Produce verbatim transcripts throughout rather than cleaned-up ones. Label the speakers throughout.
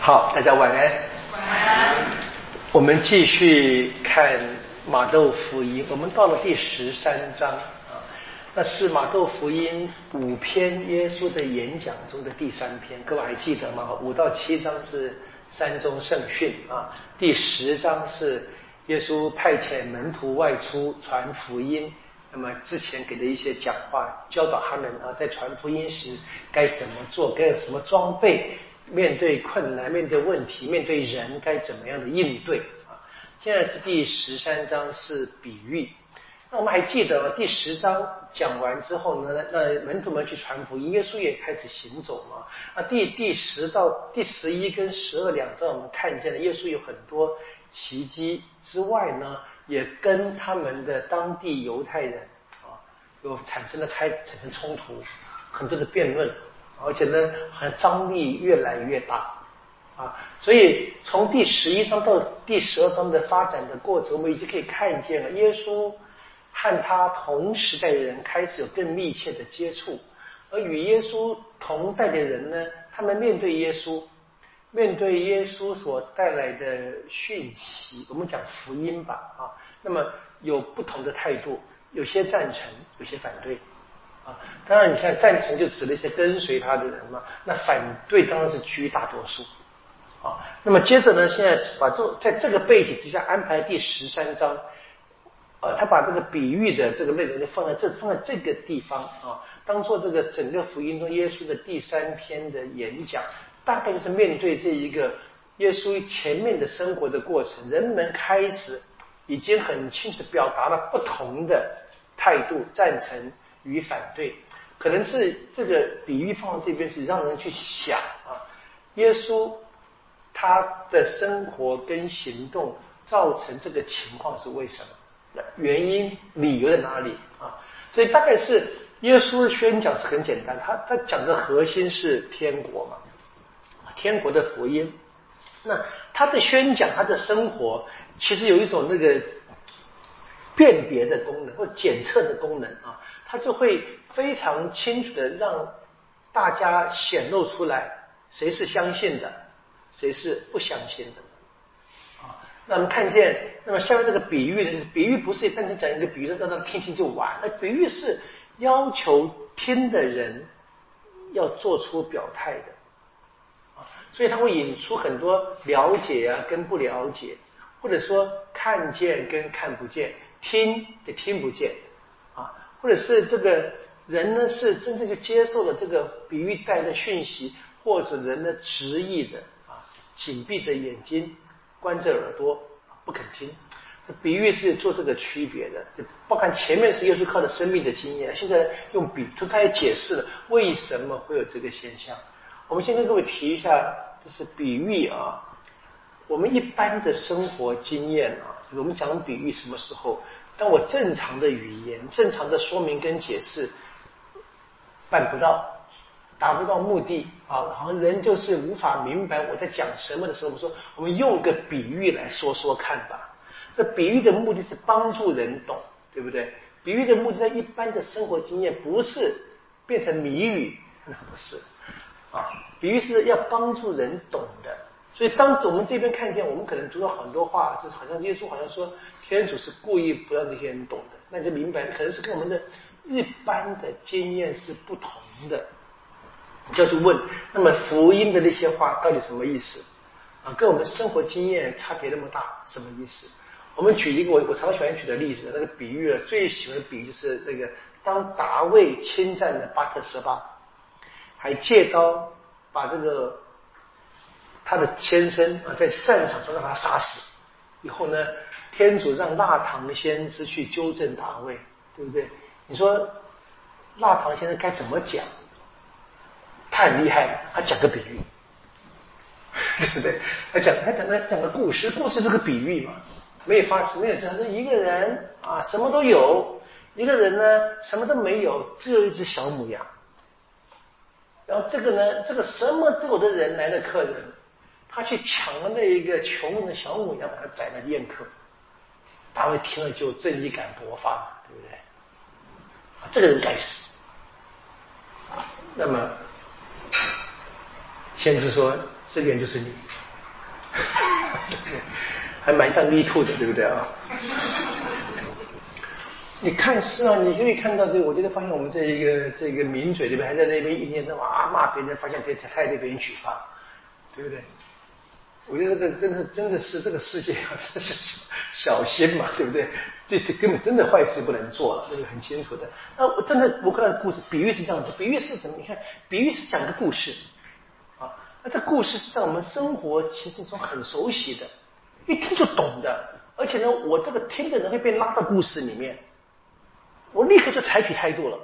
Speaker 1: 好，大家晚安。
Speaker 2: 晚安。
Speaker 1: 我们继续看马窦福音，我们到了第十三章啊，那是马窦福音五篇耶稣的演讲中的第三篇，各位还记得吗？五到七章是山中圣训啊，第十章是耶稣派遣门徒外出传福音。那么之前给的一些讲话，教导他们啊，在传福音时该怎么做，该有什么装备，面对困难、面对问题、面对人该怎么样的应对啊？现在是第十三章是比喻。那我们还记得第十章讲完之后呢，那门徒们去传福音，耶稣也开始行走嘛。啊，第第十到第十一跟十二两章，我们看见了耶稣有很多奇迹之外呢，也跟他们的当地犹太人啊，有产生了开产生冲突，很多的辩论，而且呢，好像张力越来越大啊。所以从第十一章到第十二章的发展的过程，我们已经可以看见了耶稣和他同时代的人开始有更密切的接触，而与耶稣同代的人呢，他们面对耶稣。面对耶稣所带来的讯息，我们讲福音吧啊，那么有不同的态度，有些赞成，有些反对啊。当然，你看赞成就指了一些跟随他的人嘛，那反对当然是居大多数啊。那么接着呢，现在把这在这个背景之下安排第十三章，呃，他把这个比喻的这个内容就放在这放在这个地方啊，当做这个整个福音中耶稣的第三篇的演讲。大概就是面对这一个耶稣前面的生活的过程，人们开始已经很清楚地表达了不同的态度，赞成与反对。可能是这个比喻放到这边是让人去想啊，耶稣他的生活跟行动造成这个情况是为什么？原因理由在哪里啊？所以大概是耶稣的宣讲是很简单，他他讲的核心是天国嘛。天国的福音，那他的宣讲，他的生活，其实有一种那个辨别的功能或检测的功能啊，他就会非常清楚的让大家显露出来，谁是相信的，谁是不相信的啊。那我们看见，那么下面这个比喻呢，比喻不是单纯讲一个比喻，让他听听就完，那比喻是要求听的人要做出表态的。所以它会引出很多了解啊跟不了解，或者说看见跟看不见，听也听不见啊，或者是这个人呢是真正就接受了这个比喻带的讯息，或者人呢执意的啊紧闭着眼睛关着耳朵不肯听。这比喻是做这个区别的，包含前面是耶稣靠着生命的经验，现在用比喻，他也解释了为什么会有这个现象。我们先跟各位提一下，这是比喻啊。我们一般的生活经验啊，就是我们讲比喻什么时候？当我正常的语言、正常的说明跟解释办不到，达不到目的啊，好像人就是无法明白我在讲什么的时候，我们说我们用个比喻来说说看吧。这比喻的目的是帮助人懂，对不对？比喻的目的在一般的生活经验不是变成谜语，那不是。啊，比喻是要帮助人懂的，所以当我们这边看见，我们可能读到很多话，就是好像耶稣好像说天主是故意不让这些人懂的，那你就明白，可能是跟我们的一般的经验是不同的。就要去问，那么福音的那些话到底什么意思啊？跟我们生活经验差别那么大，什么意思？我们举一个我我常喜欢举的例子，那个比喻，最喜欢的比喻就是那个当达卫侵占了巴特舍巴。还借刀把这个他的先生啊在战场上让他杀死，以后呢，天主让纳唐先知去纠正达卫，对不对？你说纳唐先生该怎么讲？他很厉害，他讲个比喻，对不对？他讲他讲他讲个故事，故事是个比喻嘛，没有发生，没有这样说一个人啊什么都有，一个人呢什么都没有，只有一只小母羊。然后这个呢，这个什么都有的人来的客人，他去抢了那一个穷人的小母羊，把他宰了宴客。大卫听了就正义感勃发，对不对？这个人该死。那么先知说这个人就是你，还蛮像 Me Too 的，对不对啊？你看是啊，你可以看到这，我觉得发现我们这一个这个名嘴这边还在那边一天到晚啊骂别人，发现这太被别人举发，对不对？我觉得这个真的真的是这个世界啊，真的是小心嘛，对不对？这这根本真的坏事不能做了，这个很清楚的。那我真的我看到故事，比喻是这样子，比喻是什么？你看，比喻是讲一个故事啊，那这故事是在我们生活情境中很熟悉的，一听就懂的，而且呢，我这个听的人会被拉到故事里面。我立刻就采取态度了，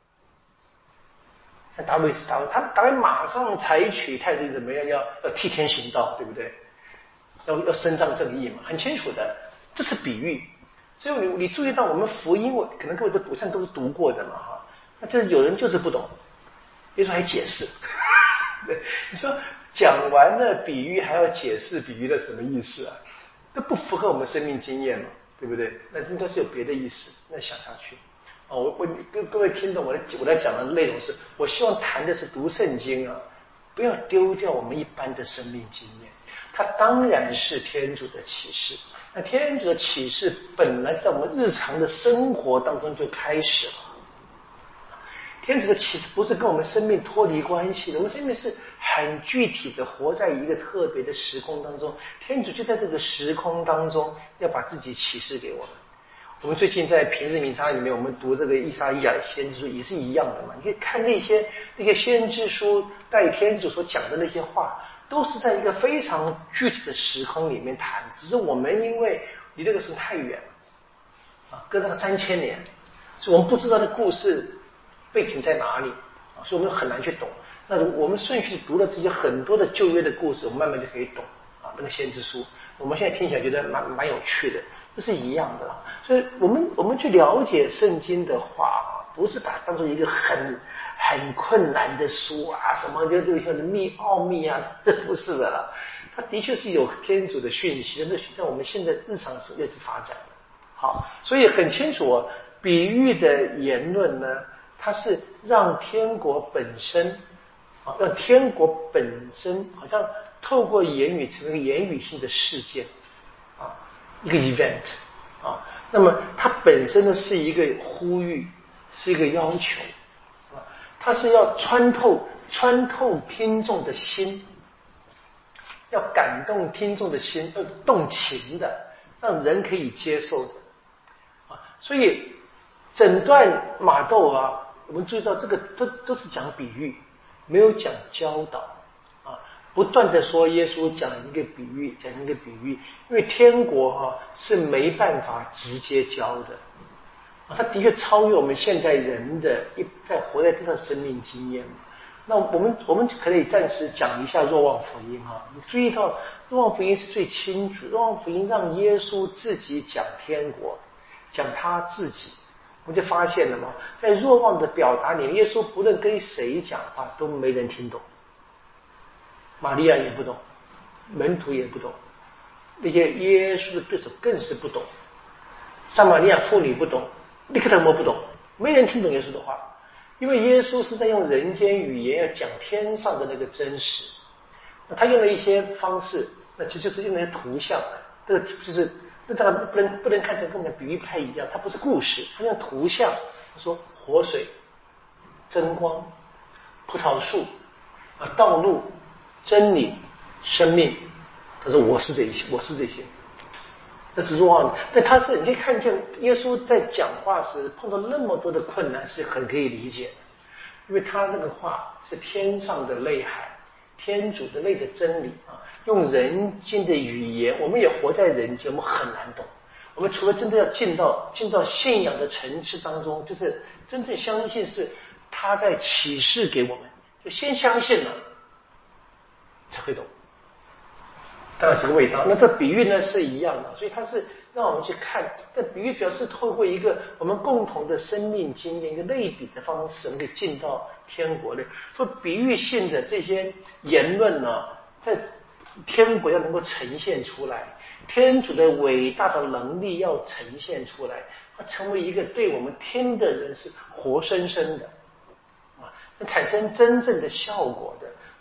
Speaker 1: 像大卫是大卫，他大卫马上采取态度怎么样？要要替天行道，对不对？要要伸张正义嘛，很清楚的，这是比喻。所以你你注意到我们福音，我可能各位都读，像都是读过的嘛哈。那就是有人就是不懂，耶稣还解释，对，你说讲完了比喻还要解释比喻的什么意思啊？这不符合我们生命经验嘛，对不对？那应该是有别的意思，那想下去。哦，我我各各位听懂我的我在讲的内容是，我希望谈的是读圣经啊，不要丢掉我们一般的生命经验。它当然是天主的启示，那天主的启示本来在我们日常的生活当中就开始了。天主的启示不是跟我们生命脱离关系的，我们生命是很具体的活在一个特别的时空当中，天主就在这个时空当中要把自己启示给我们。我们最近在平日弥撒里面，我们读这个以撒伊亚的先知书也是一样的嘛。你可以看那些那些先知书带天主所讲的那些话，都是在一个非常具体的时空里面谈，只是我们因为离这个时太远了啊，隔了三千年，所以我们不知道的故事背景在哪里啊，所以我们很难去懂。那我们顺序读了这些很多的旧约的故事，我们慢慢就可以懂啊那个先知书。我们现在听起来觉得蛮蛮有趣的。这是一样的啦，所以我们我们去了解圣经的话，不是把它当做一个很很困难的书啊，什么就就像秘奥秘啊，这不是的啦。它的确是有天主的讯息，那在我们现在日常生活去发展的。好，所以很清楚哦，比喻的言论呢，它是让天国本身啊，让天国本身好像透过言语成为言语性的事件啊。一个 event 啊，那么它本身呢是一个呼吁，是一个要求啊，它是要穿透穿透听众的心，要感动听众的心，要动情的，让人可以接受的啊。所以整段马窦啊，我们注意到这个都都是讲比喻，没有讲教导。不断的说耶稣讲一个比喻，讲一个比喻，因为天国哈、啊、是没办法直接教的啊，它的确超越我们现代人的一在活在地上生命经验。那我们我们可以暂时讲一下若望福音哈、啊，你注意到若望福音是最清楚，若望福音让耶稣自己讲天国，讲他自己，我们就发现了嘛，在若望的表达里，耶稣不论跟谁讲话都没人听懂。玛利亚也不懂，门徒也不懂，那些耶稣的对手更是不懂。撒玛利亚妇女不懂，尼科德摩不懂，没人听懂耶稣的话，因为耶稣是在用人间语言要讲天上的那个真实。那他用了一些方式，那其实就是用那些图像，这个就是那当然不能不能看成跟我们的比喻不太一样，它不是故事，他用图像，他说活水、真光、葡萄树啊、道路。真理、生命，他说我是这些，我是这些，那是若望。但他是你可以看见耶稣在讲话时碰到那么多的困难，是很可以理解的，因为他那个话是天上的内涵，天主的内的真理啊，用人间的语言，我们也活在人间，我们很难懂。我们除了真的要进到进到信仰的层次当中，就是真正相信是他在启示给我们，就先相信了。才会懂，当然是个味道。那这比喻呢是一样的，所以它是让我们去看。这比喻主要是透过一个我们共同的生命经验、一个类比的方式，我们可以进到天国里。说比喻性的这些言论呢，在天国要能够呈现出来，天主的伟大的能力要呈现出来，它成为一个对我们听的人是活生生的啊，产生真正的效果的。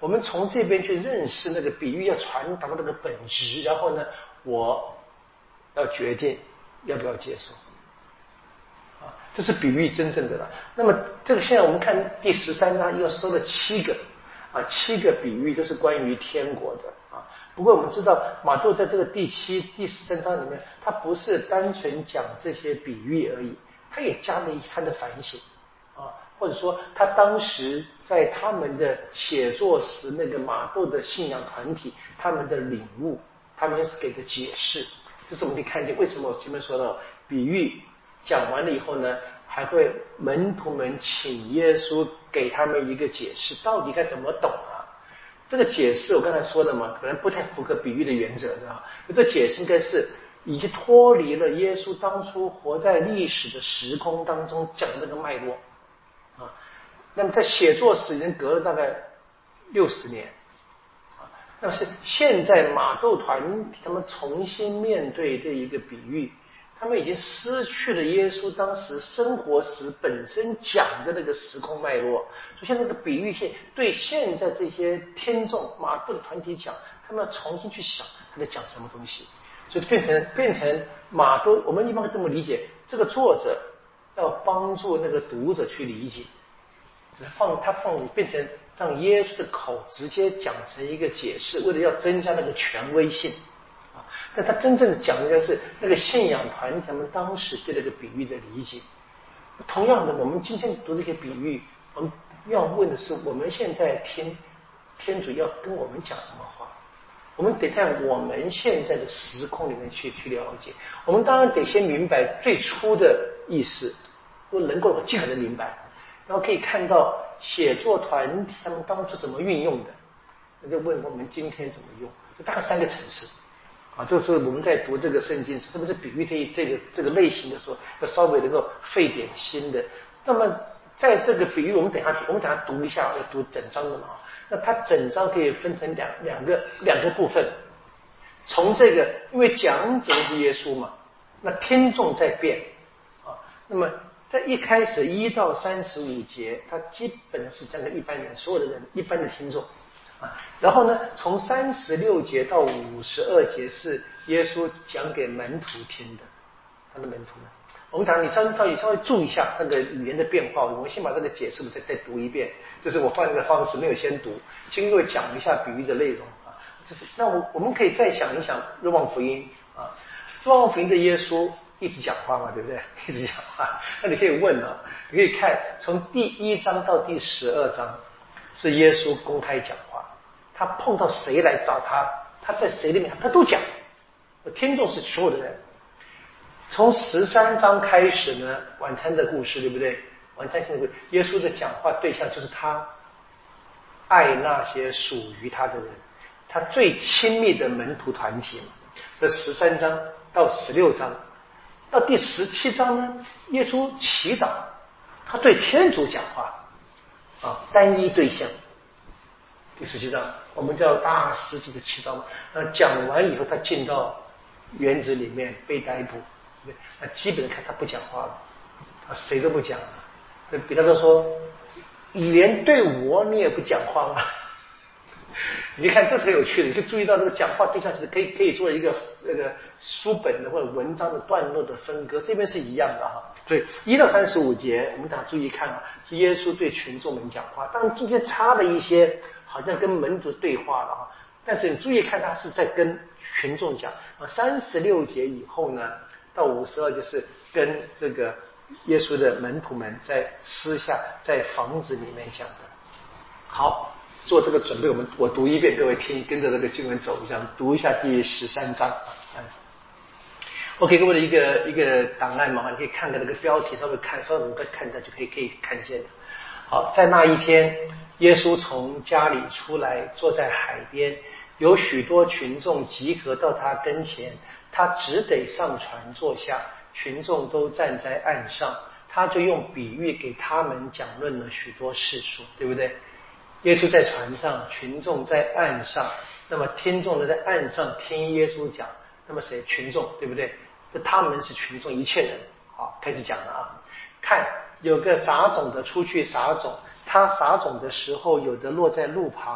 Speaker 1: 我们从这边去认识那个比喻要传达的那个本质，然后呢，我要决定要不要接受。啊，这是比喻真正的了。那么这个现在我们看第十三章又说了七个啊，七个比喻都是关于天国的啊。不过我们知道马窦在这个第七、第十三章里面，他不是单纯讲这些比喻而已，他也加了一他的反省啊，或者说他当时在他们的写作时那个马窦的信仰团体他们的领悟，他们给的解释，这是我们可以看见为什么我前面说到比喻讲完了以后呢，还会门徒们请耶稣给他们一个解释，到底该怎么懂啊？这个解释我刚才说的嘛，可能不太符合比喻的原则的啊。这解释应该是已经脱离了耶稣当初活在历史的时空当中讲的那个脉络啊。那么在写作时已经隔了大概六十年啊，那么是现在马窦团他们重新面对这一个比喻。他们已经失去了耶稣当时生活时本身讲的那个时空脉络，所以现在这个比喻性对现在这些听众马窦的团体讲，他们要重新去想他在讲什么东西，所以变成变成马窦，我们一般会这么理解，这个作者要帮助那个读者去理解，只放他放变成让耶稣的口直接讲成一个解释，为了要增加那个权威性。但他真正讲的是那个信仰团体他们当时对那个比喻的理解。同样的，我们今天读这些比喻，我们要问的是，我们现在听天主要跟我们讲什么话？我们得在我们现在的时空里面去去了解。我们当然得先明白最初的意思，都能够尽可能明白，然后可以看到写作团体他们当初怎么运用的，那就问我们今天怎么用，就大概三个层次。啊，这是我们在读这个圣经，特别是比喻这一这个这个类型的时候，要稍微能够费点心的。那么在这个比喻，我们等下我们等下读一下，要读整章的嘛。那它整章可以分成两两个两个部分。从这个，因为讲者是耶稣嘛，那听众在变啊。那么在一开始一到三十五节，它基本是讲给一般人，所有的人，一般的听众。啊，然后呢，从三十六节到五十二节是耶稣讲给门徒听的，他的门徒们。我们讲，你稍微稍微稍微注意一下那个语言的变化。我们先把这个解释再再读一遍，这是我换一个方式，没有先读，先各位讲一下比喻的内容啊。这是那我我们可以再想一想《若望福音》啊，《若望福音》的耶稣一直讲话嘛，对不对？一直讲话。那你可以问啊，你可以看从第一章到第十二章是耶稣公开讲话。他碰到谁来找他，他在谁里面他都讲，听众是所有的人。从十三章开始呢，晚餐的故事，对不对？晚餐性的故事，耶稣的讲话对象就是他爱那些属于他的人，他最亲密的门徒团体嘛。这十三章到十六章，到第十七章呢，耶稣祈祷，他对天主讲话啊，单一对象。第十七章我们叫大司祭的祈祷嘛，那讲完以后他进到园子里面被逮捕，对，那基本看他不讲话了，他谁都不讲了。对，彼得说，你连对我你也不讲话吗？你看这是很有趣的，你就注意到这个讲话对象是可以可以做一个那个书本的或者文章的段落的分割，这边是一样的哈。所以一到三十五节，我们大家注意看啊，是耶稣对群众们讲话，当然中间插了一些好像跟门徒对话了啊，但是你注意看他是在跟群众讲啊。三十六节以后呢，到五十二节是跟这个耶稣的门徒们在私下在房子里面讲的。好。做这个准备，我们我读一遍，各位听，跟着这个经文走一下，读一下第十三章啊，这样子。我给各位的一个一个档案嘛，你可以看看那个标题，稍微看，稍微我们看一下就可以可以看见。好，在那一天，耶稣从家里出来，坐在海边，有许多群众集合到他跟前，他只得上船坐下，群众都站在岸上，他就用比喻给他们讲论了许多事数，对不对？耶稣在船上，群众在岸上，那么听众呢在岸上听耶稣讲，那么谁？群众，对不对？这他们是群众，一切人。好，开始讲了啊。看，有个撒种的出去撒种，他撒种的时候，有的落在路旁，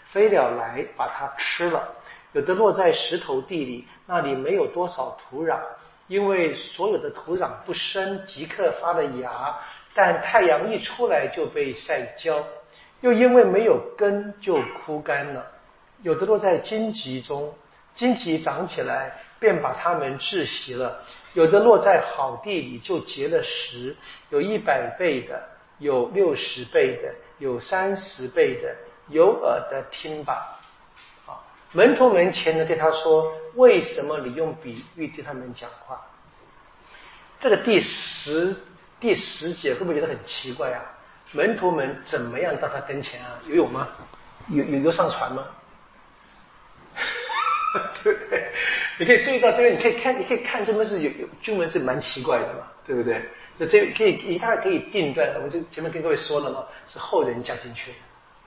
Speaker 1: 飞鸟来把它吃了；有的落在石头地里，那里没有多少土壤，因为所有的土壤不深，即刻发了芽，但太阳一出来就被晒焦，又因为没有根就枯干了。有的落在荆棘中，荆棘长起来便把它们窒息了；有的落在好地里就结了实，有一百倍的，有六十倍的，有三十倍的。有耳的听吧。啊，门徒们前呢对他说：为什么你用比喻对他们讲话？这个第十第十节会不会觉得很奇怪啊？门徒们怎么样到他跟前啊？游泳吗？有有有上船吗？对不对？你可以注意到这边，你可以看，你可以看这边是有有经文是蛮奇怪的嘛，对不对？所以这可以一大可以定断的，我就前面跟各位说了嘛，是后人加进去的。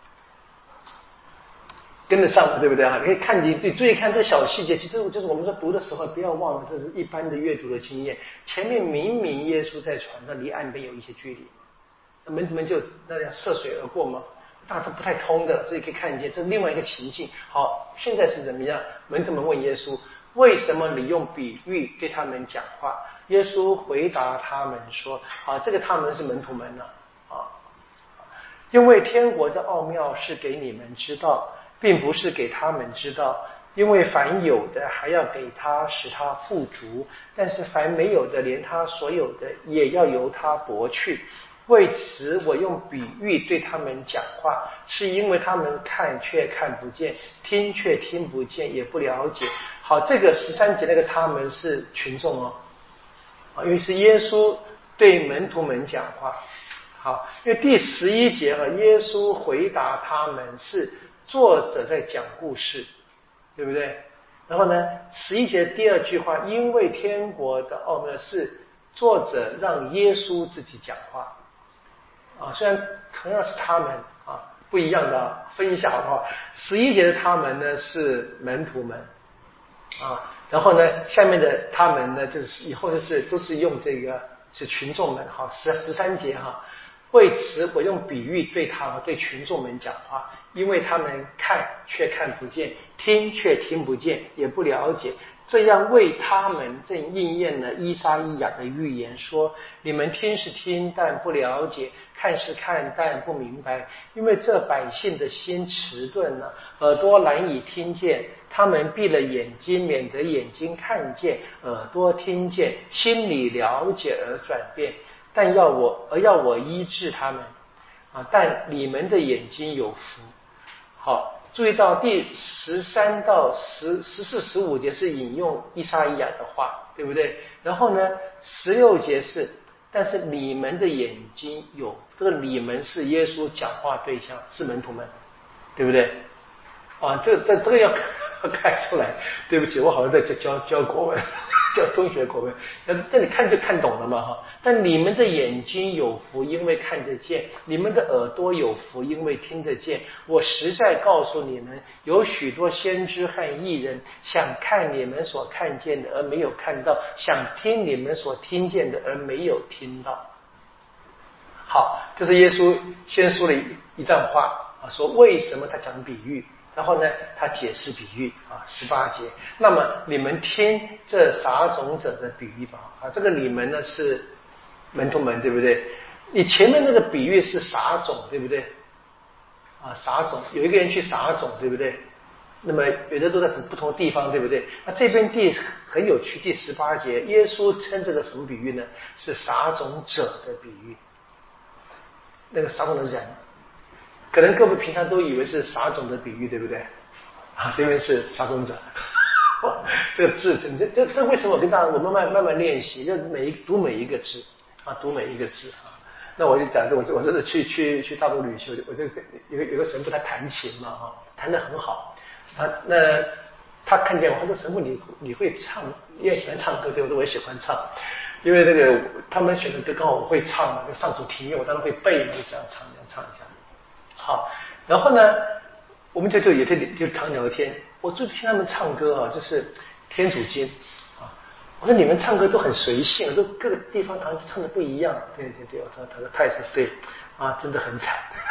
Speaker 1: 跟得上了，对不对啊？你可以看，你注意看这小细节。其实就是我们说读的时候，不要忘了，这是一般的阅读的经验。前面明明耶稣在船上，离岸边有一些距离，那门徒们就那样涉水而过嘛，大致不太通的，所以可以看见这是另外一个情境。好，现在是怎么样？门徒们问耶稣：为什么你用比喻对他们讲话？耶稣回答他们说：啊，这个他们是门徒们呢、啊，啊，因为天国的奥妙是给你们知道。并不是给他们知道，因为凡有的还要给他，使他富足；但是凡没有的，连他所有的也要由他夺去。为此，我用比喻对他们讲话，是因为他们看却看不见，听却听不见，也不了解。好，这个十三节那个他们是群众哦，啊，因为是耶稣对门徒们讲话。好，因为第十一节啊，耶稣回答他们是。作者在讲故事，对不对？然后呢，十一节第二句话，因为天国的奥妙是作者让耶稣自己讲话啊，虽然同样是他们啊，不一样的啊，分一下好不好？十一节的他们呢是门徒们啊，然后呢，下面的他们呢就是以后就是都是用这个是群众们，好，十十三节哈。为此，我用比喻对他们对群众们讲话，因为他们看却看不见，听却听不见，也不了解。这样为他们正应验了依撒意亚的预言，说：你们听是听，但不了解；看是看，但不明白。因为这百姓的心迟钝了，耳朵难以听见，他们闭了眼睛，免得眼睛看见，耳朵听见，心里了解而转变。但要我而要我医治他们啊！但你们的眼睛有福。好，注意到第十三到十十四、十五节是引用依撒意亚的话，对不对？然后呢，十六节是，但是你们的眼睛有，这个你们是耶稣讲话对象，是门徒们，对不对？啊，这这这个要看出来。对不起，我好像在教教国文。叫中学国文，那这你看就看懂了嘛哈。但你们的眼睛有福，因为看得见；你们的耳朵有福，因为听得见。我实在告诉你们，有许多先知和义人想看你们所看见的而没有看到，想听你们所听见的而没有听到。好，这是耶稣先说了一一段话啊，说为什么他讲比喻。然后呢，他解释比喻啊，十八节。那么你们听这撒种者的比喻吧。啊，这个你们呢是门徒们，对不对？你前面那个比喻是撒种，对不对？啊，撒种，有一个人去撒种，对不对？那么有的都在不同的地方，对不对？那这边第很有趣，第十八节，耶稣称这个什么比喻呢？是撒种者的比喻。那个撒种的人。可能各位平常都以为是撒种的比喻，对不对？啊，这边是撒种者。这个字，这这这为什么我跟大家我慢慢慢慢练习，就每一读每一个字啊，读每一个字啊。那我就讲这，我我这次去去去大陆旅行，我就有个有个神父他弹琴嘛哈，弹得很好。他那他看见我，他说神父你你会唱，你也喜欢唱歌对不对？我也喜欢唱。因为那个他们选的歌刚好我会唱嘛，那上主题乐我当然会背嘛，就这样唱这样唱一下。好，然后呢，我们就就也就就常聊天。我就听他们唱歌啊，就是天主经啊。我说你们唱歌都很随性，都各个地方好像唱的不一样。对对对，我说他说他也是对啊，真的很惨。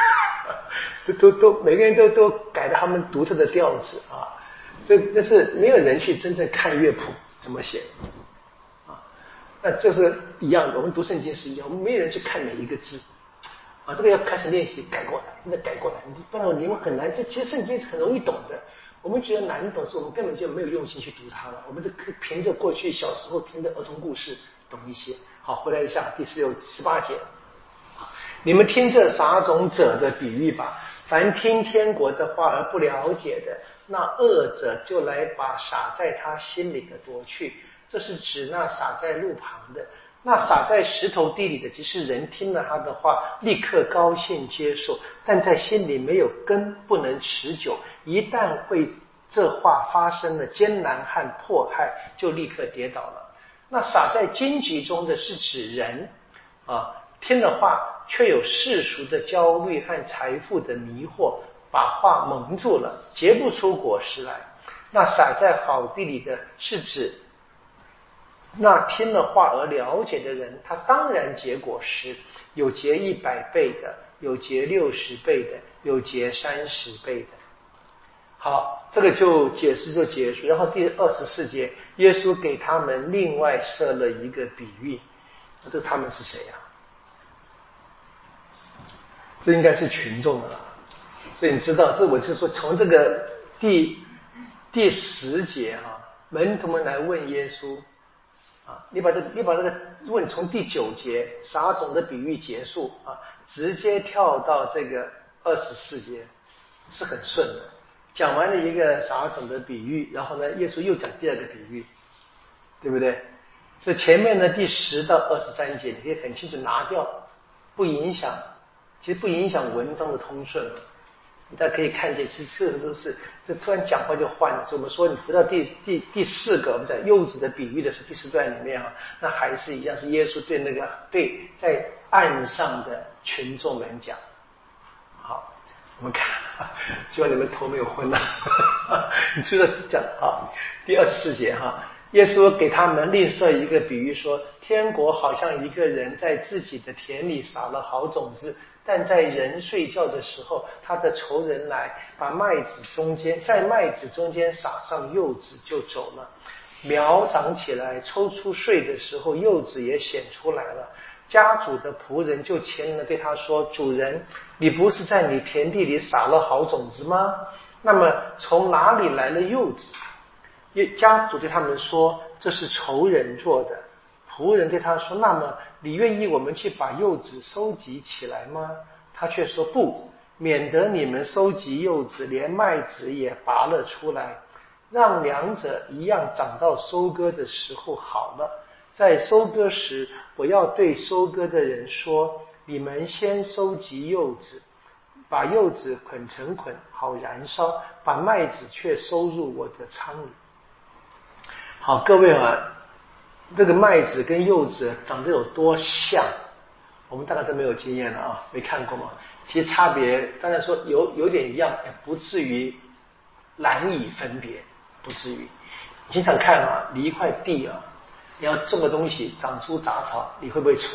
Speaker 1: 都都都每个人都都改了他们独特的调子啊，这这是没有人去真正看乐谱怎么写啊，那这是一样的，我们读圣经是一样，我们没有人去看每一个字啊，这个要开始练习改过来，真的改过来，不然你们很难。这其实圣经是很容易懂的，我们觉得难懂，是我们根本就没有用心去读它了，我们就凭着过去小时候听的儿童故事懂一些。好，回来一下第十六十八节。你们听这撒种者的比喻吧，凡听天国的话而不了解的，那恶者就来把撒在他心里的夺去。这是指那撒在路旁的，那撒在石头地里的，即是人听了他的话，立刻高兴接受，但在心里没有根，不能持久。一旦会这话发生了艰难和迫害，就立刻跌倒了。那撒在荆棘中的是指人啊，听了话却有世俗的焦虑和财富的迷惑，把话蒙住了，结不出果实来。那撒在好地里的是指那听了话而了解的人，他当然结果实，有结一百倍的，有结六十倍的，有结三十倍的。好，这个就解释就结束。然后第二十四节，耶稣给他们另外设了一个比喻，这他们是谁呀、啊？这应该是群众了，所以你知道，这我是说从这个第第十节啊，门徒们来问耶稣啊，你把这你把这个问从第九节撒种的比喻结束啊，直接跳到这个二十四节，是很顺的。讲完了一个撒种的比喻，然后呢，耶稣又讲第二个比喻，对不对？所以前面的第十到二十三节，你可以很清楚拿掉，不影响。其实不影响文章的通顺，大家可以看见，其实这都是这突然讲话就换了。所以我们说，你回到第第第四个，我们讲柚子的比喻的是第四段里面啊，那还是一样是耶稣对那个对在岸上的群众们讲。好，我们看，希望你们头没有昏啊。你知道讲啊，第二十四节哈。耶稣给他们另设一个比喻说，天国好像一个人在自己的田里撒了好种子，但在人睡觉的时候，他的仇人来把麦子中间在麦子中间撒上柚子就走了。苗长起来抽出穗的时候，柚子也显出来了。家主的仆人就前来对他说，主人，你不是在你田地里撒了好种子吗？那么从哪里来了柚子？家主对他们说，这是仇人做的。仆人对他说，那么你愿意我们去把柚子收集起来吗？他却说，不，免得你们收集柚子，连麦子也拔了出来，让两者一样长到收割的时候好了。在收割时，我要对收割的人说，你们先收集柚子，把柚子捆成捆，好燃烧，把麦子却收入我的仓里。好，各位啊，这个麦子跟柚子长得有多像，我们大概都没有经验了啊，没看过嘛。其实差别当然说有有点一样，不至于难以分别，不至于。你经常看啊，你一块地啊，你要种个东西长出杂草，你会不会除？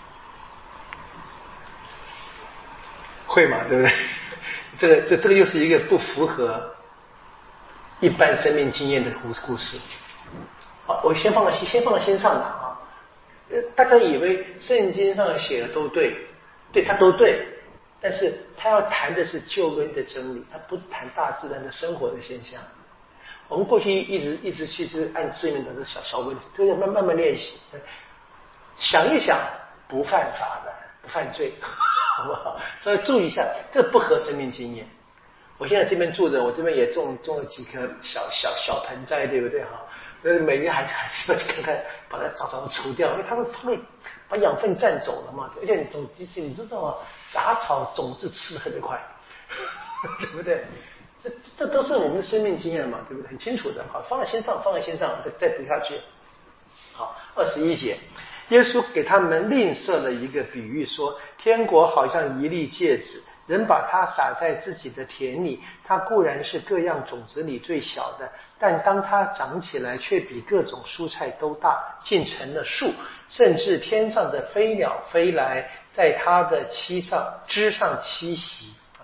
Speaker 1: 会嘛，对不对？这个这这个又是一个不符合一般生命经验的故故事。好，我先放到先放到心上的啊。呃，大家以为圣经上写的都对，对，它都对，但是他要谈的是救恩的真理，他不是谈大自然的生活的现象。我们过去一直一直去就是按字面的这小小问题，这个慢慢慢练习，想一想，不犯法的，不犯罪，好不好？所以注意一下，这不合生命经验。我现在这边住着，我这边也种种了几棵小小小盆栽，对不对哈？呃，每年还还是要去看看，把它杂草除掉，因为它会会把养分占走了嘛。而且你总你知道啊，杂草总是吃得特别快，对不对？这这都是我们的生命经验嘛，对不对？很清楚的。好，放在心上，放在心上，再再读下去。好，二十一节，耶稣给他们另设了一个比喻，说天国好像一粒芥子。人把它撒在自己的田里，它固然是各样种子里最小的，但当它长起来，却比各种蔬菜都大，竟成了树，甚至天上的飞鸟飞来，在它的栖上枝上栖息。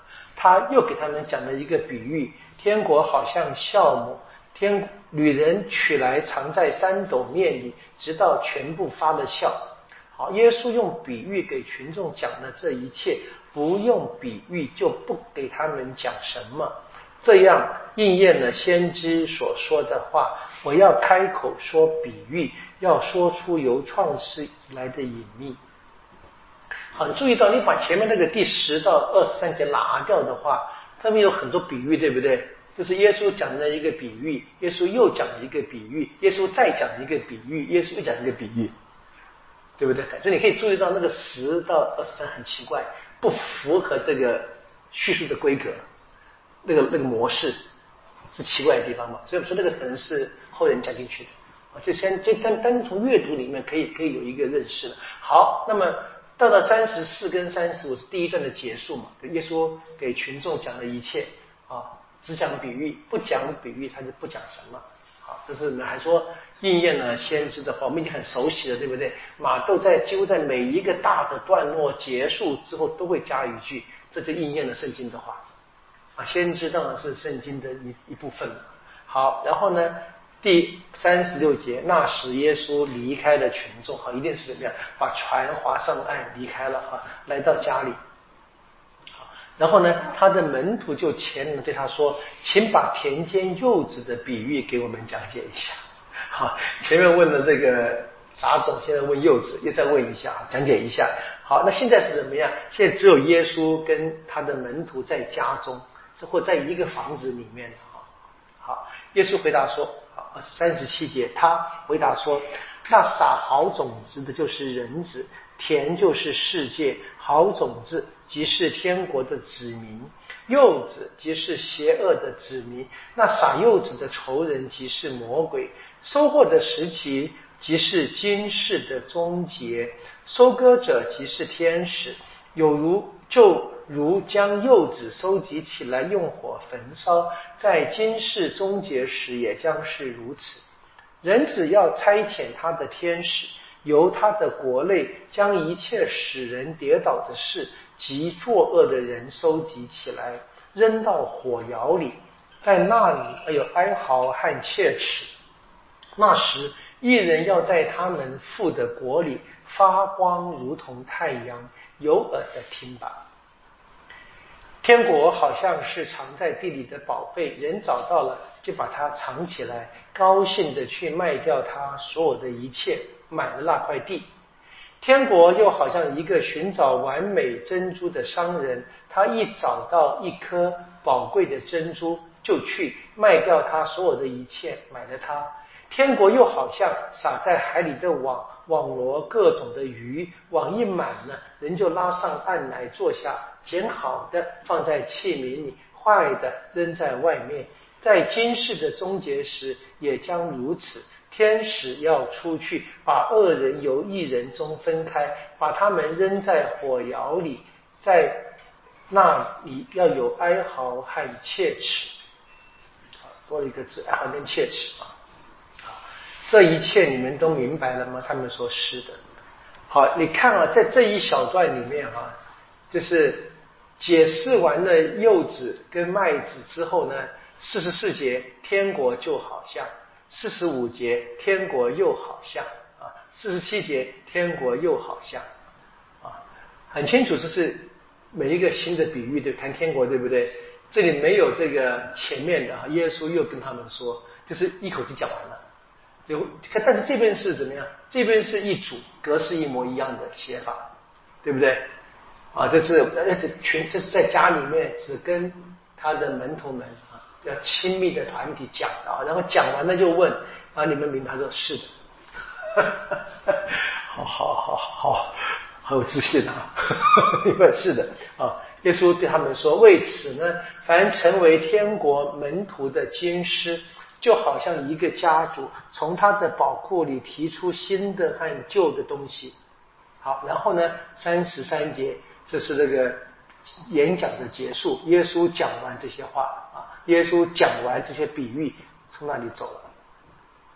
Speaker 1: 他又给他们讲了一个比喻，天国好像酵母，天女人取来藏在三斗面里，直到全部发了酵。好，耶稣用比喻给群众讲了这一切，不用比喻就不给他们讲什么，这样应验了先知所说的话，我要开口说比喻，要说出由创世以来的隐秘。好，你注意到你把前面那个第十到二十三节拿掉的话，他们有很多比喻，对不对？就是耶稣讲了一个比喻，耶稣又讲一个比喻，耶稣再讲一个比喻，耶稣又讲一个比喻，对不对？所以你可以注意到那个十到二十三很奇怪，不符合这个叙述的规格，那个那个模式是奇怪的地方嘛。所以我说那个可能是后人加进去的啊，就先就单单从阅读里面可以可以有一个认识了。好，那么到了三十四跟三十五是第一段的结束嘛，耶稣给群众讲了一切啊，只讲比喻，不讲比喻他就不讲什么。好，这是我们还说应验了先知的话，我们已经很熟悉了，对不对？马窦在几乎在每一个大的段落结束之后都会加一句，这就应验了圣经的话啊。先知当然是圣经的一一部分了。好，然后呢，第三十六节，那时耶稣离开了群众，好，一定是怎么样？把船划上岸，离开了啊，来到家里。然后呢，他的门徒就前来对他说：“请把田间柚子的比喻给我们讲解一下。”好，前面问了这个杂种，现在问柚子，又再问一下，讲解一下。好，那现在是怎么样？现在只有耶稣跟他的门徒在家中，或在一个房子里面。好，耶稣回答说：“好，三十七节，他回答说，那撒好种子的就是人子。”田就是世界，好种子即是天国的子民，柚子即是邪恶的子民，那撒柚子的仇人即是魔鬼，收获的时期即是今世的终结，收割者即是天使，有如就如将柚子收集起来用火焚烧，在今世终结时也将是如此。人只要差遣他的天使，由他的国内将一切使人跌倒的事及作恶的人收集起来，扔到火窑里，在那里有哀嚎和切齿。那时义人要在他们父的国里发光，如同太阳。有耳的听吧。天国好像是藏在地里的宝贝，人找到了就把它藏起来，高兴的去卖掉他所有的一切，买了那块地。天国又好像一个寻找完美珍珠的商人，他一找到一颗宝贵的珍珠，就去卖掉他所有的一切，买了它。天国又好像撒在海里的网，网罗各种的鱼，网一满了，人就拉上岸来坐下，捡好的放在器皿里，坏的扔在外面。在今世的终结时也将如此，天使要出去，把恶人由义人中分开，把他们扔在火窑里，在那里要有哀嚎和切齿。多了一个字，哀嚎跟切齿啊。这一切你们都明白了吗？他们说是的。好，你看啊，在这一小段里面啊，就是解释完了柚子跟麦子之后呢，四十四节天国就好像，四十五节天国又好像啊，四十七节天国又好像啊，很清楚这是每一个新的比喻的谈天国，对不对？这里没有这个前面的，耶稣又跟他们说，就是一口气讲完了。就但是这边是怎么样？这边是一组格式一模一样的写法，对不对？啊，这是而且全这是在家里面只跟他的门徒们啊，要亲密的团体讲的啊，然后讲完了就问啊，你们明白？他说是的，好好好好好有自信啊，明白是的啊。耶稣对他们说：“为此呢，凡成为天国门徒的经师。”就好像一个家主从他的宝库里提出新的和旧的东西。好，然后呢，三十三节，这是这个演讲的结束。耶稣讲完这些话啊，耶稣讲完这些比喻，从那里走了啊。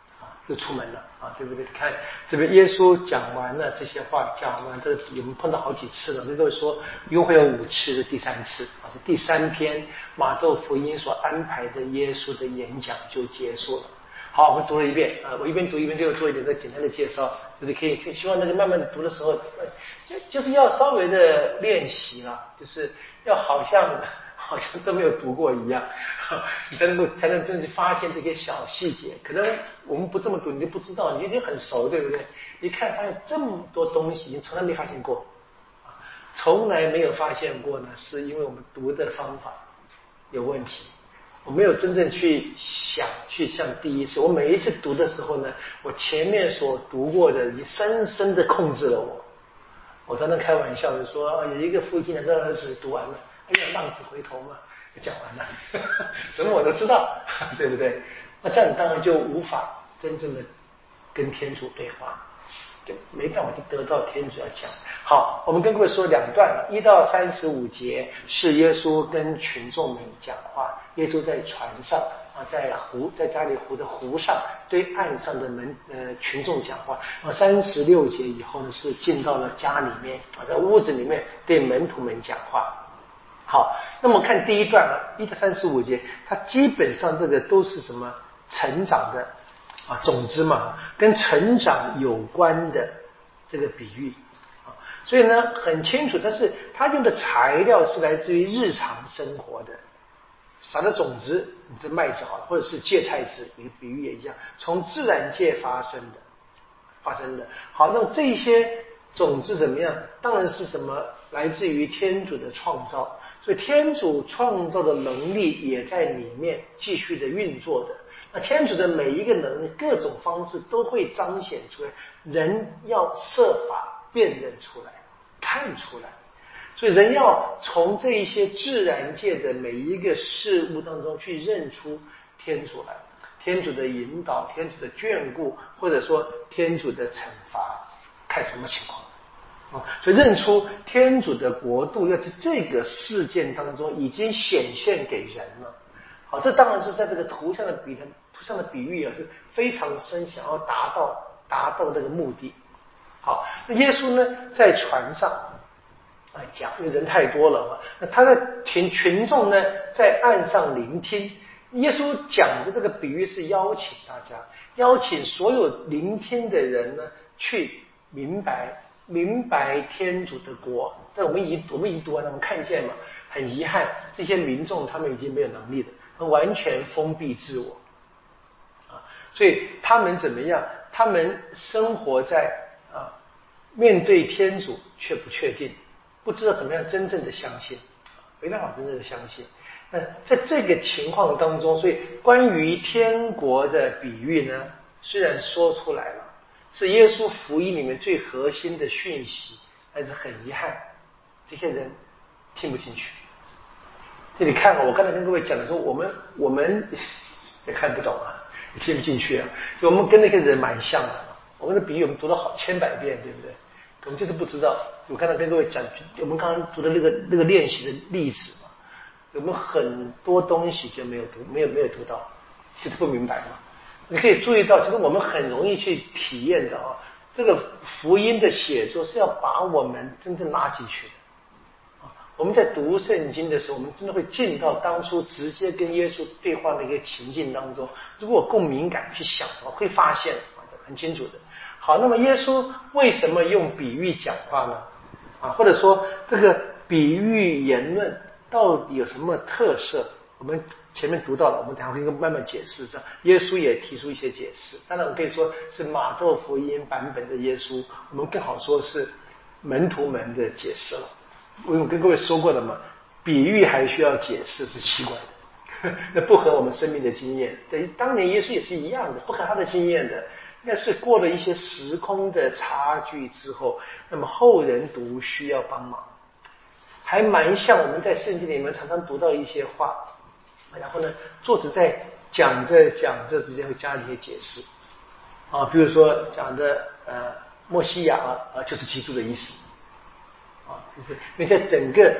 Speaker 1: 就出门了啊，对不对？看这边耶稣讲完了这些话，讲完这个我们碰到好几次了，跟各位说一共会有五次，是第三次啊，是第三篇马窦福音所安排的耶稣的演讲就结束了。好，我们读了一遍啊，我一边读一边就做一点个简单的介绍，就是可以希望那个慢慢的读的时候，就就是要稍微的练习了，就是要好像好像都没有读过一样，你才能够才能真的发现这些小细节。可能我们不这么读，你就不知道，你已经很熟，对不对？一看发现这么多东西，你从来没发现过，从来没有发现过呢，是因为我们读的方法有问题。我没有真正去想，去像第一次，我每一次读的时候呢，我前面所读过的已经深深的控制了我。我常常开玩笑的说，有一个父亲两个儿子读完了，哎呀，浪子回头嘛，讲完了，什么我都知道，对不对？那这样当然就无法真正的跟天主对话，就没办法去得到天主要讲。好，我们跟各位说两段，一到三十五节是耶稣跟群众们讲话。耶稣在船上啊，在湖，在加利湖的湖上对岸上的门呃群众讲话。啊，三十六节以后呢，是进到了家里面啊，在屋子里面对门徒们讲话。好，那么看第一段啊，一到三十五节，它基本上这个都是什么成长的啊种子嘛，跟成长有关的这个比喻啊，所以呢很清楚，但是它用的材料是来自于日常生活的。撒的种子，你的麦子好了，或者是芥菜籽，一个比喻也一样，从自然界发生的，发生的。好，那么这些种子怎么样？当然是什么来自于天主的创造，所以天主创造的能力也在里面继续的运作的。那天主的每一个能力，各种方式都会彰显出来，人要设法辨认出来，看出来。所以人要从这一些自然界的每一个事物当中去认出天主来，天主的引导，天主的眷顾，或者说天主的惩罚，看什么情况啊？所以认出天主的国度要在这个事件当中已经显现给人了。好，这当然是在这个图像的比图像的比喻啊，是非常深，想要达到达到这个目的。好，那耶稣呢，在船上来讲，因为人太多了嘛，那他的群群众呢，在岸上聆听。耶稣讲的这个比喻是邀请大家，邀请所有聆听的人呢，去明白明白天主的国。但我们已经我们已经读完了，我们看见嘛，很遗憾，这些民众他们已经没有能力了，他们完全封闭自我啊，所以他们怎么样？他们生活在啊，面对天主却不确定。不知道怎么样真正的相信，没办法真正的相信。那在这个情况当中，所以关于天国的比喻呢，虽然说出来了，是耶稣福音里面最核心的讯息，但是很遗憾，这些人听不进去。这里看啊，我刚才跟各位讲的说，我们我们也看不懂啊，也听不进去啊，就我们跟那些人蛮像的。我们的比喻我们读了好千百遍，对不对？我们就是不知道。我刚才跟各位讲，我们刚刚读的那个那个练习的例子嘛，我们很多东西就没有读，没有没有读到，就是不明白嘛。你可以注意到，其实我们很容易去体验的啊，这个福音的写作是要把我们真正拉进去的。我们在读圣经的时候，我们真的会进到当初直接跟耶稣对话的一个情境当中。如果够敏感去想的话，会发现啊，这很清楚的。好，那么耶稣为什么用比喻讲话呢？啊，或者说这个比喻言论到底有什么特色？我们前面读到了，我们等一下会慢慢解释。耶稣也提出一些解释。当然，我可以说是马窦福音版本的耶稣，我们更好说是门徒们的解释了。我跟各位说过的嘛，比喻还需要解释是奇怪的，那不合我们生命的经验。对，当年耶稣也是一样的，不合他的经验的。那是过了一些时空的差距之后，那么后人读需要帮忙，还蛮像我们在圣经里面常常读到一些话，然后呢，作者在讲着讲着之间会加一些解释啊，比如说讲的呃，默西亚啊，就是基督的意思。啊，就是因为在整个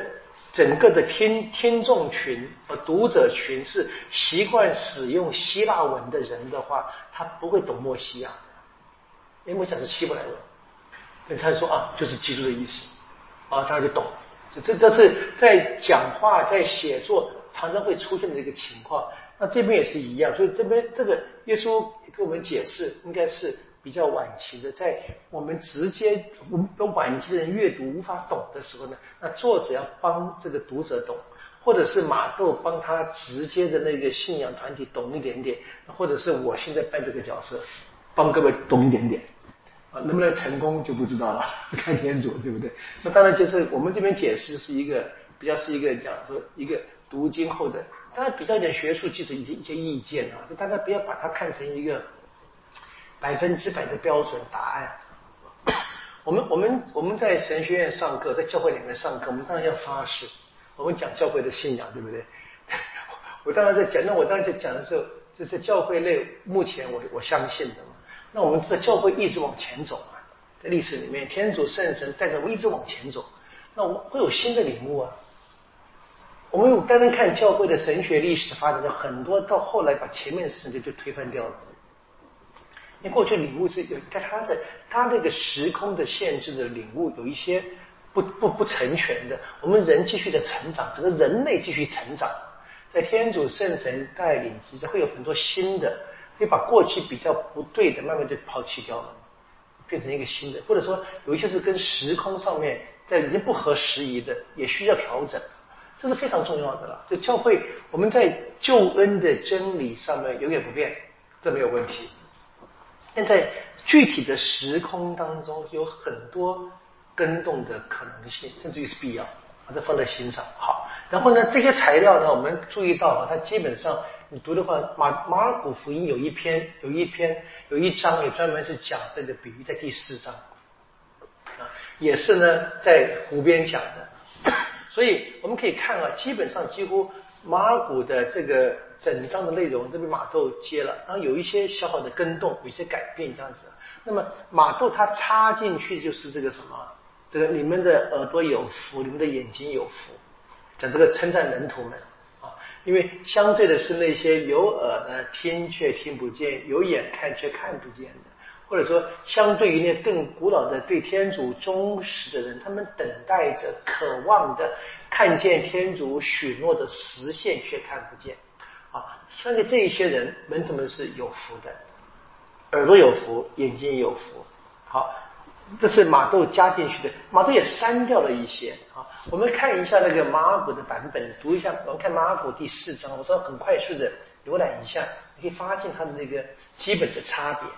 Speaker 1: 整个的听听众群和读者群是习惯使用希腊文的人的话，他不会懂默西亚，因为默西亚是希伯来文，所以他就说啊，就是基督的意思啊，大家就懂。这这是在讲话在写作常常会出现的一个情况。那这边也是一样，所以这边这个耶稣给我们解释应该是比较晚期的，在我们直接我们晚期的人阅读无法懂的时候呢，那作者要帮这个读者懂，或者是马窦帮他直接的那个信仰团体懂一点点，或者是我现在扮这个角色帮各位懂一点点啊，能不能成功就不知道了，看天主，对不对？那当然就是我们这边解释是一个比较是一个讲说一个读经后的，当然比较一点学术基础一些一些意见啊，就大家不要把它看成一个百分之百的标准答案。我们我们我们在神学院上课，在教会里面上课，我们当然要发誓，我们讲教会的信仰，对不对？我当然在讲，那我当然在讲的时候，这是教会内目前我我相信的嘛。那我们知道教会一直往前走啊，在历史里面，天主圣神带着我一直往前走，那我会有新的领悟啊。我们单单看教会的神学历史发展的很多，到后来把前面的事情就推翻掉了。因为过去领悟是有在他的他那个时空的限制的领悟有一些不不不成全的，我们人继续的成长，整个人类继续成长，在天主圣神带领之下，会有很多新的，会把过去比较不对的慢慢就抛弃掉了，变成一个新的，或者说有一些是跟时空上面在已经不合时宜的，也需要调整。这是非常重要的了。就教会我们在救恩的真理上面永远不变，这没有问题。但在具体的时空当中，有很多更动的可能性，甚至于是必要，把这放在心上。好，然后呢，这些材料呢，我们注意到啊，它基本上你读的话，马马尔谷福音有一篇，有一篇，有一章也专门是讲这个比喻，在第四章啊，也是呢在湖边讲的。所以我们可以看啊，基本上几乎马尔谷的这个整章的内容都被马窦接了，然后有一些小小的更动，有一些改变这样子。那么马窦他插进去就是这个什么，这个你们的耳朵有福，你们的眼睛有福，讲这个称赞门徒们啊，因为相对的是那些有耳的听却听不见，有眼看却看不见的。或者说相对于那更古老的对天主忠实的人，他们等待着渴望的看见天主许诺的实现却看不见啊，相信这一些人门徒们是有福的，耳朵有福，眼睛有福。好，这是马窦加进去的，马窦也删掉了一些啊。我们看一下那个马尔谷的版本，读一下，我们看马尔谷第四章，我说很快速的浏览一下，你可以发现它的那个基本的差别。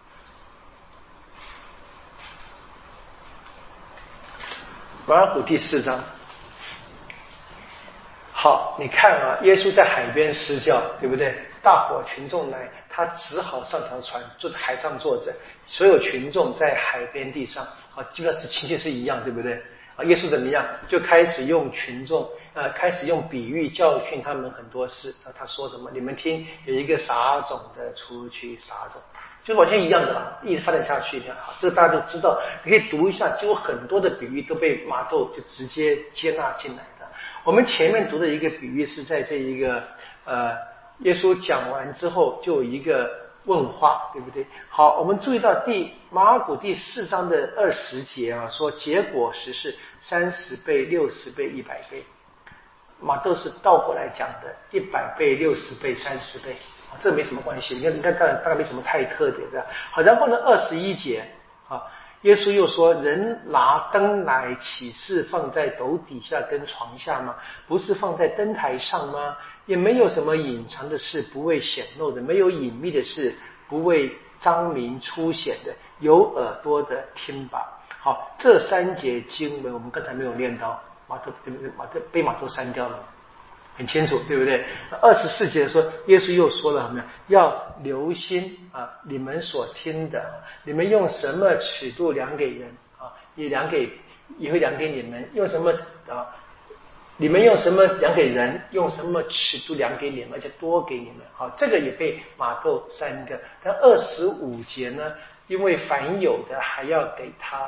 Speaker 1: 马尔谷第四章，好，你看啊，耶稣在海边施教，对不对？大伙群众来，他只好上条船，坐在海上坐着，所有群众在海边地上，啊，基本上是情形是一样，对不对？啊，耶稣怎么样？就开始用群众，呃，开始用比喻教训他们很多事。啊，他说什么？你们听，有一个撒种的出去撒种。就完全一样的了，一直发展下去的。好，这个大家都知道，你可以读一下，几乎很多的比喻都被马窦就直接接纳进来的。我们前面读的一个比喻是在这一个呃，耶稣讲完之后就有一个问话，对不对？好，我们注意到第马尔谷第四章的二十节啊，说结果实是三十倍、六十倍、一百倍。马窦是倒过来讲的，一百倍、六十倍、三十倍。这没什么关系，你看，你看，大概大概没什么太特别的。好，然后呢，二十一节啊，耶稣又说：“人拿灯来，岂是放在斗底下跟床下吗？不是放在灯台上吗？也没有什么隐藏的事不为显露的，没有隐秘的事不为彰明凸显的。有耳朵的听吧。”好，这三节经文我们刚才没有念到，马窦马窦被马窦删掉了。很清楚，对不对？二十四节说，耶稣又说了什么呀？要留心啊，你们所听的，你们用什么尺度量给人啊，也量给，也会量给你们。用什么啊？你们用什么量给人？用什么尺度量给你们，就多给你们。好，这个也被马窦删掉。但二十五节呢，因为凡有的还要给他，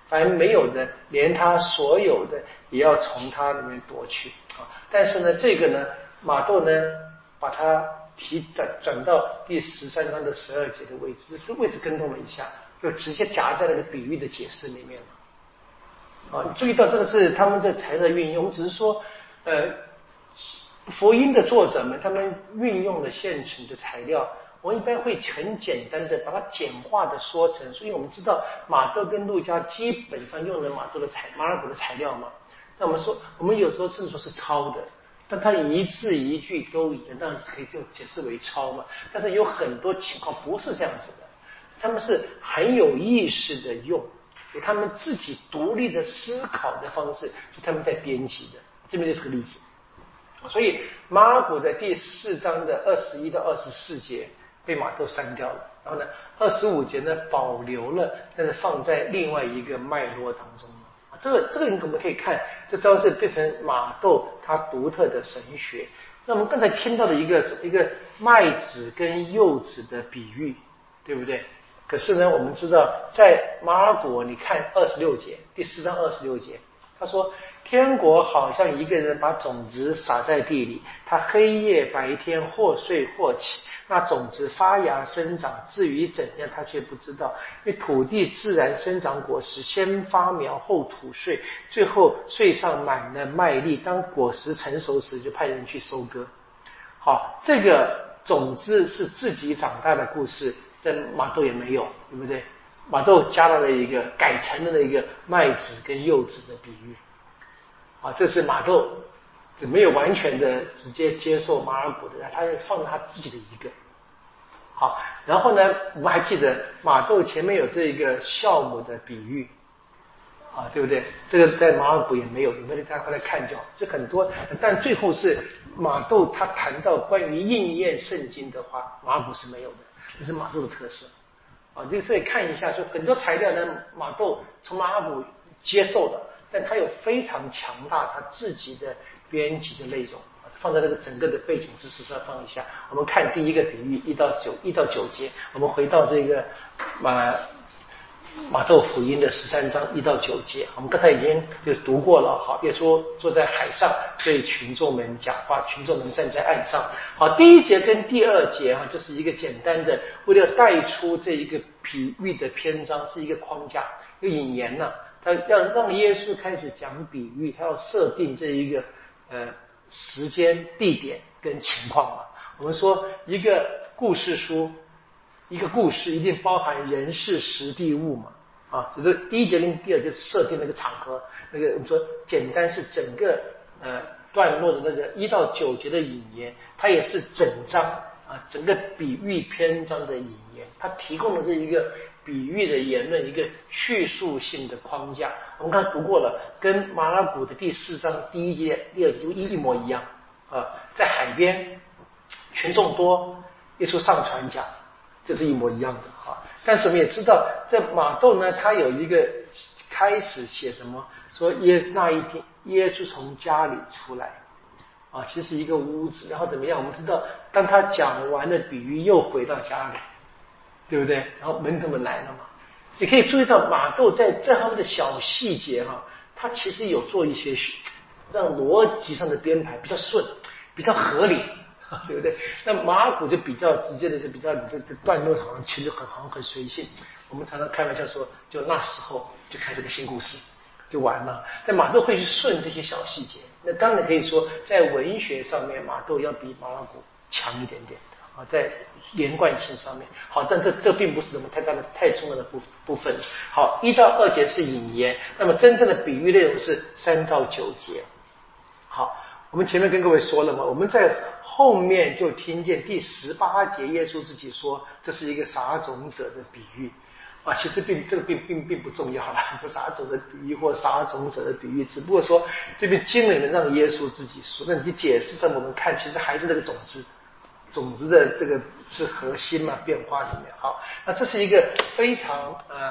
Speaker 1: 凡没有的，连他所有的也要从他里面夺去啊。但是呢，这个呢，马窦呢，把它提转转到第十三章的十二节的位置，这位置跟动了一下，就直接夹在那个比喻的解释里面了。啊，注意到这个是他们的材料运用，只是说，呃，福音的作者们他们运用了现成的材料。我一般会很简单的把它简化的说成，所以我们知道马窦跟路加基本上用了马窦的材马尔谷的材料嘛。那我们说，我们有时候甚至说是抄的，但它一字一句都一样，当然可以就解释为抄嘛。但是有很多情况不是这样子的，他们是很有意识的用，有他们自己独立的思考的方式，就他们在编辑的。这边就是个例子。所以马尔谷的第四章的二十一到二十四节。被马窦删掉了，然后呢，二十五节呢保留了，但是放在另外一个脉络当中了。这个这个我们可以看，这招是变成马窦他独特的神学。那我们刚才听到的一个一个麦子跟柚子的比喻，对不对？可是呢，我们知道在马尔谷，你看二十六节，第四章二十六节，他说天国好像一个人把种子撒在地里，他黑夜白天或睡或起，那种子发芽生长，至于怎样他却不知道，因为土地自然生长果实，先发苗后吐穗，最后穗上满了麦粒，当果实成熟时就派人去收割。好，这个种子是自己长大的故事，在马窦也没有，对不对？马窦加了一个改成了一个麦子跟柚子的比喻。啊，这是马窦没有完全的直接接受马尔谷的，他放了他自己的一个。好，然后呢，我们还记得马窦前面有这个酵母的比喻，啊，对不对？这个在马尔谷也没有，你们大家回来看就好。这很多，但最后是马窦他谈到关于应验圣经的话，马尔谷是没有的，这是马窦的特色。啊，这所以看一下，说很多材料呢，马窦从马尔谷接受的。但他有非常强大他自己的编辑的内容，放在这个整个的背景知识上放一下。我们看第一个比喻一到九一到九节，我们回到这个马马窦福音的十三章一到九节，我们刚才已经就读过了。好，耶稣坐在海上对群众们讲话，群众们站在岸上。好，第一节跟第二节啊，就是一个简单的，为了带出这一个比喻的篇章，是一个框架，有引言呢、啊。他要让耶稣开始讲比喻，他要设定这一个呃时间、地点跟情况嘛。我们说一个故事书，一个故事一定包含人事时地物嘛，啊，所以这第一节跟第二节设定那个场合，那个我们说简单是整个呃段落的那个一到九节的引言，它也是整章啊整个比喻篇章的引言，它提供了这一个。比喻的言论一个叙述性的框架，我们刚才读过了，跟马尔谷的第四章第一节、第二节一一模一样啊，在海边，群众多，耶稣上船讲，这是一模一样的啊。但是我们也知道，在马窦呢，他有一个开始写什么，说耶那一天耶稣从家里出来啊，其实一个屋子，然后怎么样？我们知道，当他讲完了比喻，又回到家里。对不对？然后门徒们来了嘛，你可以注意到马窦在这方面的小细节哈、啊，他其实有做一些让逻辑上的编排比较顺，比较合理，对不对？那马尔谷就比较直接的，就比较你这这段落好像其实很好像很随性。我们常常开玩笑说，就那时候就开始个新故事就完了。但马窦会去顺这些小细节，那当然可以说在文学上面，马窦要比马尔谷强一点点。啊，在连贯性上面，好，但这这并不是什么太大的、太重要的部部分。好，一到二节是引言，那么真正的比喻内容是三到九节。好，我们前面跟各位说了嘛，我们在后面就听见第十八节，耶稣自己说这是一个撒种者的比喻。啊，其实并这个并并并不重要了，说撒种的比喻或撒种者的比喻，只不过说这边经文让耶稣自己说，那你解释上我们看，其实还是那个种子。种子的这个是核心嘛，变化里面好，那这是一个非常呃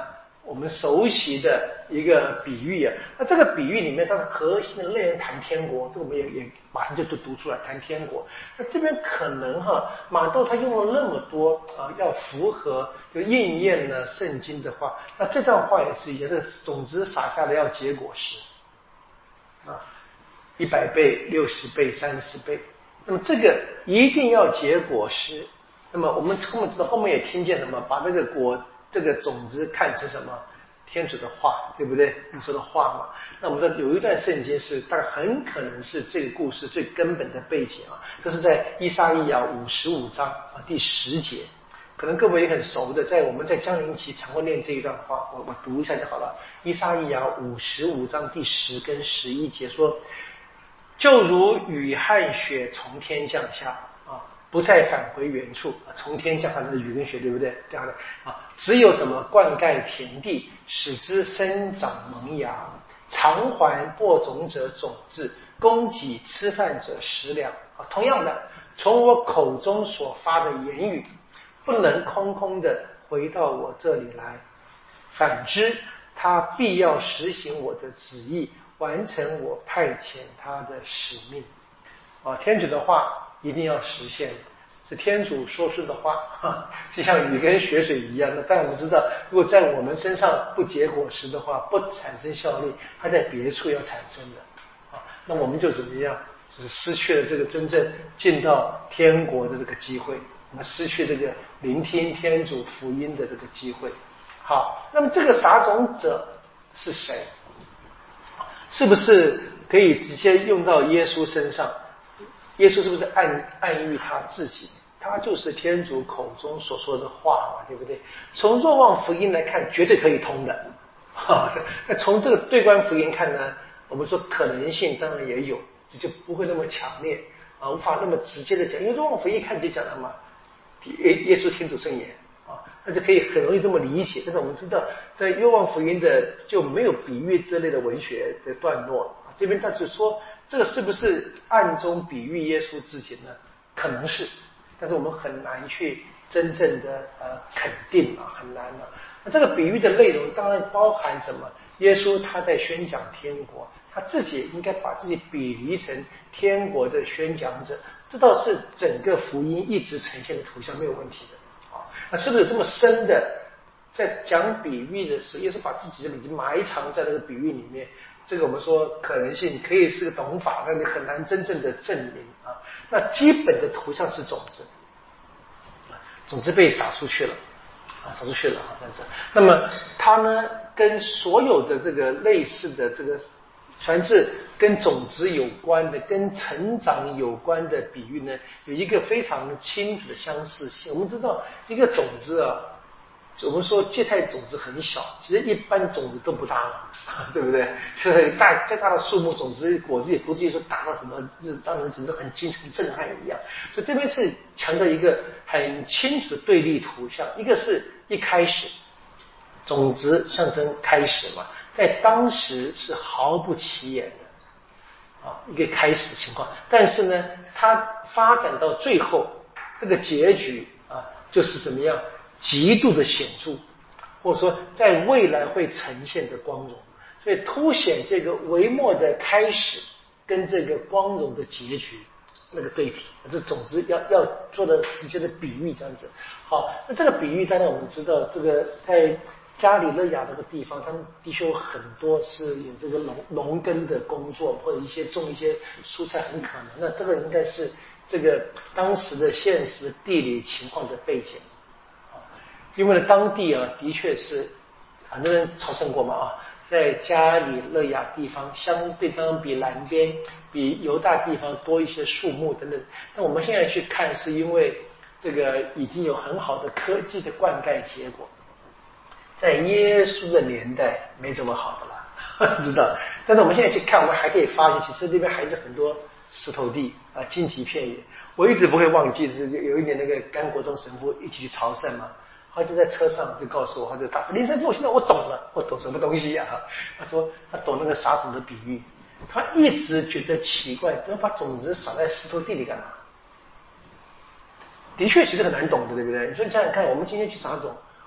Speaker 1: 我们熟悉的一个比喻啊。那这个比喻里面，它的核心的内容谈天国，这个我们也也马上就读读出来，谈天国。那这边可能哈，马窦他用了那么多啊，要符合就应验了圣经的话，那这段话也是一样，这个种子撒下来要结果实啊，一百倍、六十倍、三十倍。那么这个一定要结果实。那么我们后面知道，后面也听见什么，把这个果这个种子看成什么？天主的话，对不对？你说的话嘛。那我们的有一段圣经是，但很可能是这个故事最根本的背景啊。这是在以赛亚书五十五章啊第十节，可能各位也很熟的，在我们在降临期常会念这一段话，我我读一下就好了。以赛亚书五十五章第十跟十一节说：“就如雨和雪从天降下啊。”不再返回原处啊，从天降下来的雨跟雪，对不对？这样的啊，只有什么灌溉田地，使之生长萌芽，偿还播种者种子，供给吃饭者食粮啊。同样的，从我口中所发的言语，不能空空的回到我这里来，反之，他必要实行我的旨意，完成我派遣他的使命啊。天主的话一定要实现，是天主说出的话，哈，就像雨跟雪水一样。那但我们知道，如果在我们身上不结果实的话，不产生效力，它在别处要产生的啊。那我们就怎么样？就是失去了这个真正进到天国的这个机会，我们失去这个聆听天主福音的这个机会。好，那么这个撒种者是谁？是不是可以直接用到耶稣身上？耶稣是不是暗暗喻他自己？他就是天主口中所说的话嘛，对不对？从若望福音来看，绝对可以通的。那从这个对观福音看呢，我们说可能性当然也有，只就不会那么强烈啊，无法那么直接的讲。因为若望福音一看就讲了嘛，耶耶稣天主圣言啊，那就可以很容易这么理解。但是我们知道，在若望福音的就没有比喻这类的文学的段落。这边他只说这个是不是暗中比喻耶稣自己呢？可能是，但是我们很难去真正的呃肯定啊，很难啊。那这个比喻的内容当然包含什么？耶稣他在宣讲天国，他自己应该把自己比拟成天国的宣讲者，这倒是整个福音一直呈现的图像，没有问题的啊。那是不是有这么深的？在讲比喻的时候，耶稣把自己已经埋藏在那个比喻里面。这个我们说可能性可以是个懂法，但你很难真正的证明啊。那基本的图像是种子，种子被撒出去了啊，撒出去了啊，这样子。那么它呢，跟所有的这个类似的这个，凡是跟种子有关的、跟成长有关的比喻呢，有一个非常清楚的相似性。我们知道一个种子啊。我们说芥菜种子很小，其实一般种子都不大了，对不对？就是大再大的树木种子果子也不至于说大到什么，就是让人觉得很惊很震撼一样。所以这边是强调一个很清楚的对立图像，一个是一开始种子象征开始嘛，在当时是毫不起眼的啊，一个开始的情况。但是呢，它发展到最后那个结局啊，就是怎么样？极度的显著，或者说在未来会呈现的光荣，所以凸显这个微末的开始跟这个光荣的结局那个对比，这种子要要做的直接的比喻这样子。好，那这个比喻当然我们知道，这个在加里勒亚那个地方，他们的确有很多是有这个农农耕的工作，或者一些种一些蔬菜，很可能。那这个应该是这个当时的现实地理情况的背景。因为呢，当地啊，的确是很多人朝圣过嘛啊，在加里勒亚地方，相对当然比南边、比犹大地方多一些树木等等。但我们现在去看，是因为这个已经有很好的科技的灌溉结果，在耶稣的年代没这么好的了，知道？但是我们现在去看，我们还可以发现，其实那边还是很多石头地啊，荆棘片野。我一直不会忘记，是有一年那个甘国东神父一起去朝圣嘛。他就在车上就告诉我，他就打林神父，现在我懂了，我懂什么东西呀、啊？他说他懂那个撒种的比喻，他一直觉得奇怪，怎么把种子撒在石头地里干嘛？的确，其实很难懂的，对不对？你说你想想看，我们今天去撒种，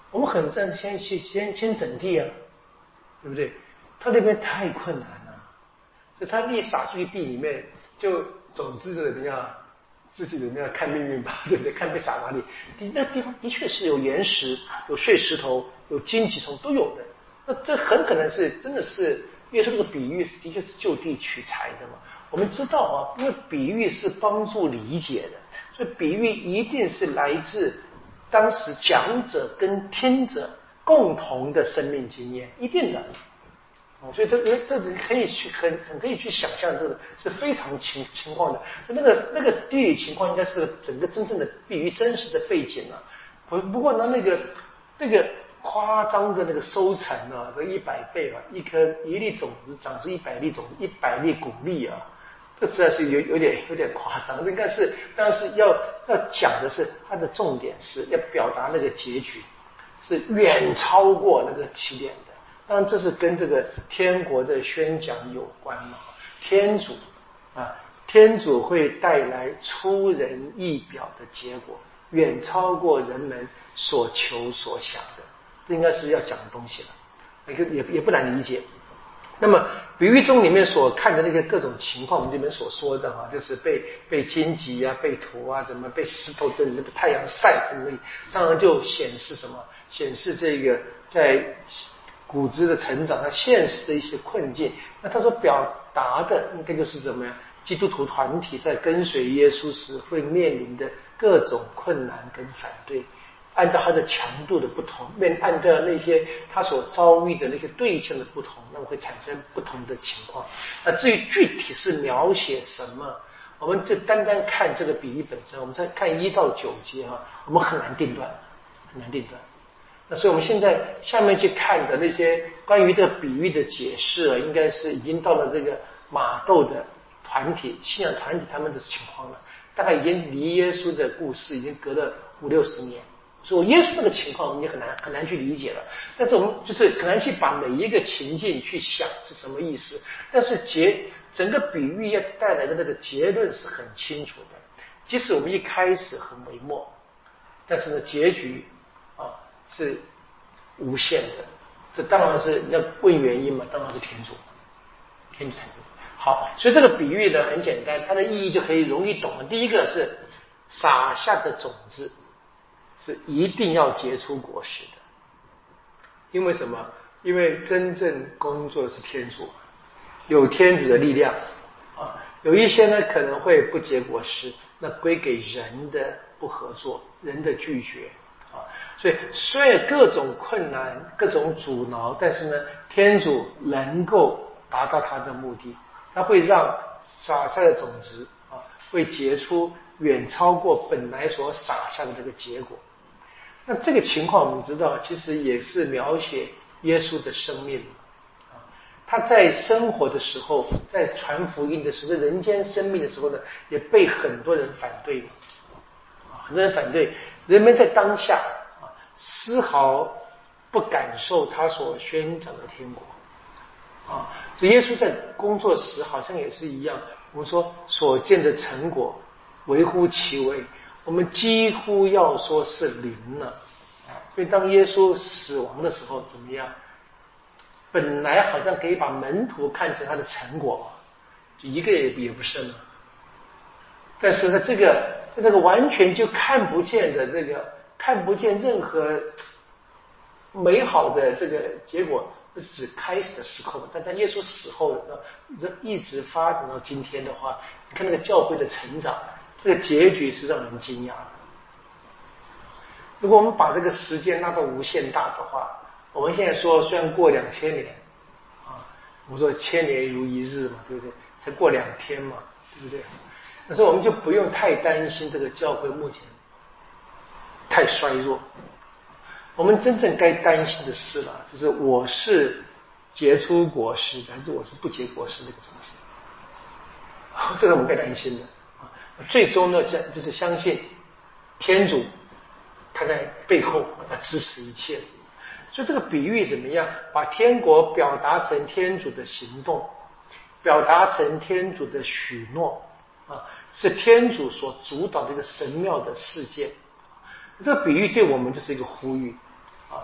Speaker 1: 我们很暂先先先先整地啊，对不对？他那边太困难了，所以他一撒出去地里面，就种子怎么样，自己怎么样看命运吧，对不对？看被撒哪里。那地方的确是有岩石、有碎石头、有荆棘丛都有的。那这很可能是真的是，因为说这个比喻的确是就地取材的嘛。我们知道啊，因为比喻是帮助理解的，所以比喻一定是来自当时讲者跟听者共同的生命经验，一定的。哦，所以这这可以去很很可以去想象，这个是非常情情况的。那个那个地理情况应该是整个真正的比喻真实的背景啊。不不过呢，那个那个夸张的那个收成啊，这一百倍啊，一颗一粒种子长出一百粒种一百粒谷粒啊，这实在是有有点有点夸张。应该是当然是要要讲的是它的重点是要表达那个结局是远超过那个起点的。当然，这是跟这个天国的宣讲有关嘛。天主啊，天主会带来出人意表的结果，远超过人们所求所想的。这应该是要讲的东西了，也也也不难理解。那么，比喻中里面所看的那个各种情况，我们这边所说的哈，就是被被荆棘啊、被土啊、怎么被石头的那个太阳晒很累，当然就显示什么？显示这个在骨质的成长，它现实的一些困境。那他所表达的应该就是什么呀？基督徒团体在跟随耶稣时会面临的各种困难跟反对，按照它的强度的不同，面按照那些他所遭遇的那些对象的不同，那么会产生不同的情况。那至于具体是描写什么，我们就单单看这个比喻本身，我们再看一到九节啊，我们很难定断，很难定断。那所以我们现在下面去看的那些关于这个比喻的解释啊，应该是已经到了这个马窦的团体信仰团体他们的情况了，大概已经离耶稣的故事已经隔了五六十年，所以耶稣那个情况我们也很难很难去理解了。但是我们就是很难去把每一个情境去想是什么意思，但是结整个比喻要带来的那个结论是很清楚的，即使我们一开始很微末，但是呢结局啊是无限的。这当然是要问原因嘛，当然是天主，天主才知道。好，所以这个比喻呢很简单，它的意义就可以容易懂了。第一个是撒下的种子是一定要结出果实的，因为什么？因为真正工作的是天主，有天主的力量啊。有一些呢可能会不结果实，那归给人的不合作，人的拒绝啊。所以虽然各种困难、各种阻挠，但是呢，天主能够达到他的目的，他会让撒下的种子啊，会结出远超过本来所撒下的这个结果。那这个情况我们知道，其实也是描写耶稣的生命啊。他在生活的时候，在传福音的时候，在人间生命的时候呢，也被很多人反对嘛，啊，很多人反对，人们在当下啊，丝毫不感受他所宣讲的天国啊。所以耶稣在工作时好像也是一样，我们说所见的成果微乎其微，我们几乎要说是零了。所以当耶稣死亡的时候怎么样？本来好像可以把门徒看成他的成果，就一个也也不剩了。但是呢，这个在这个完全就看不见的这个看不见任何美好的这个结果，这是指开始的时候。但在耶稣死后呢，一直发展到今天的话，你看那个教会的成长，这个结局是让人惊讶的。如果我们把这个时间拉到无限大的话，我们现在说虽然过两千年啊，我们说千年如一日嘛，对不对？才过两天嘛，对不对？但是我们就不用太担心这个教会目前太衰弱。我们真正该担心的是了，就是我是结出果实的，还是我是不结果实的一个种子？这个我们该担心的啊。最终呢，就是相信天主。他在背后他支持一切，所以这个比喻怎么样？把天国表达成天主的行动，表达成天主的许诺啊，是天主所主导的一个神妙的事件。这个比喻对我们就是一个呼吁啊，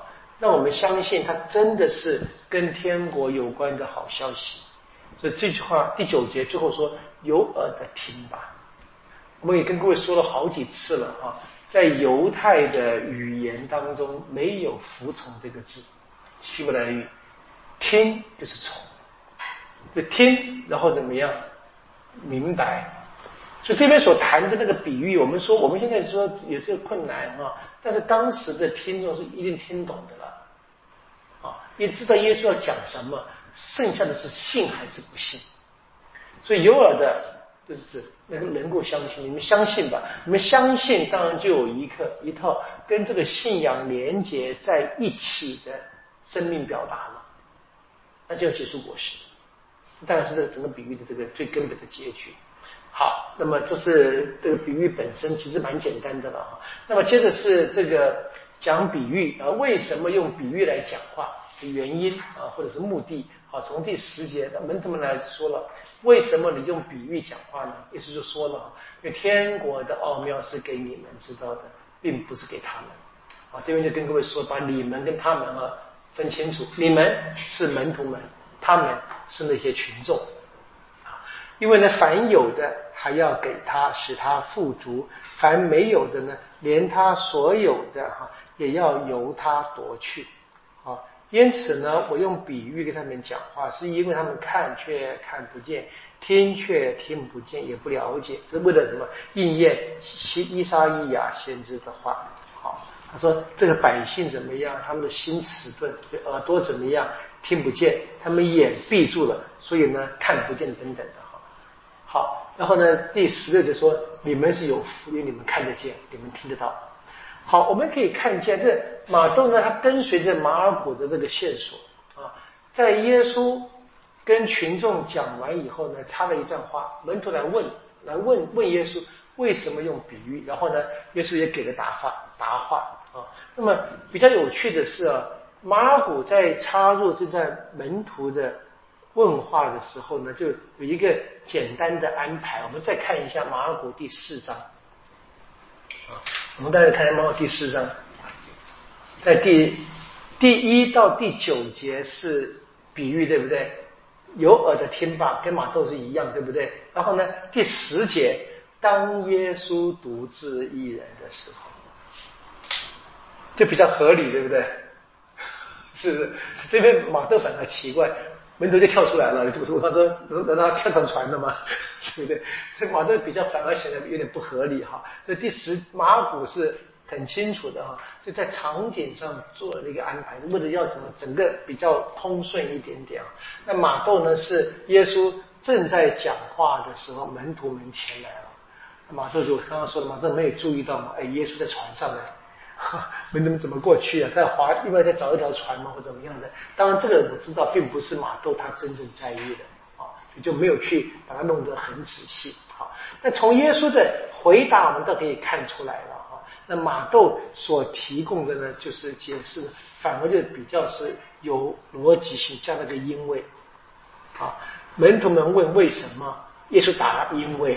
Speaker 1: 让我们相信它真的是跟天国有关的好消息。所以这句话第九节最后说有耳的听吧。我们也跟各位说了好几次了啊，在犹太的语言当中没有服从这个字，希伯来语听就是从，就听然后怎么样明白。所以这边所谈的那个比喻，我们说我们现在说有这个困难啊，但是当时的听众是一定听懂的了啊，也知道耶稣要讲什么，剩下的是信还是不信。所以有耳的就是指那个能够相信，你们相信吧，你们相信当然就有一个一套跟这个信仰连结在一起的生命表达了，那就要结出果实。这当然是这个整个比喻的这个最根本的结局。好，那么这是这个比喻本身其实蛮简单的了哈。那么接着是这个讲比喻啊，为什么用比喻来讲话的原因啊，或者是目的。好，从第十节门徒们来说了，为什么你用比喻讲话呢？意思就说了，因为天国的奥妙是给你们知道的，并不是给他们。啊，这边就跟各位说，把你们跟他们啊分清楚，你们是门徒们，他们是那些群众。因为呢，凡有的还要给他，使他富足；凡没有的呢，连他所有的哈也要由他夺去。啊，因此呢，我用比喻跟他们讲话，是因为他们看却看不见，听却听不见，也不了解。这是为了什么？应验伊撒意亚先知的话。好，他说这个百姓怎么样？他们的心迟钝，耳朵怎么样？听不见，他们眼闭住了，所以呢看不见等等的。好，然后呢，第十六节说，你们是有福，因为你们看得见，你们听得到。好，我们可以看见这马窦呢，他跟随着马尔谷的这个线索啊，在耶稣跟群众讲完以后呢，插了一段话，门徒来问，来问问耶稣为什么用比喻，然后呢，耶稣也给了答话答话啊。那么比较有趣的是啊，马尔谷在插入这段门徒的问话的时候呢，就有一个简单的安排。我们再看一下马尔谷第四章啊，我们大家看一下马尔谷第四章，在第第一到第九节是比喻，对不对？有耳的听吧，跟马窦是一样，对不对？然后呢，第十节，当耶稣独自一人的时候，就比较合理，对不对？是不是？这边马窦反而奇怪。门徒就跳出来了，我他说难道他跳上船了吗？对不对？这马这比较反而显得有点不合理哈。所以第十马尔谷是很清楚的哈，就在场景上做了一个安排，为了要什么整个比较通顺一点点。那马窦呢是耶稣正在讲话的时候，门徒们前来了。马窦就刚刚说的，马窦没有注意到嘛？哎，耶稣在船上呢。门徒们怎么过去啊？在划，另外再找一条船吗，或怎么样的？当然，这个我知道，并不是马窦他真正在意的啊，就没有去把它弄得很仔细。好，那从耶稣的回答，我们倒可以看出来了啊。那马窦所提供的呢，就是解释，反而就比较是有逻辑性，加了个因为。啊，门徒们问为什么，耶稣答了因为。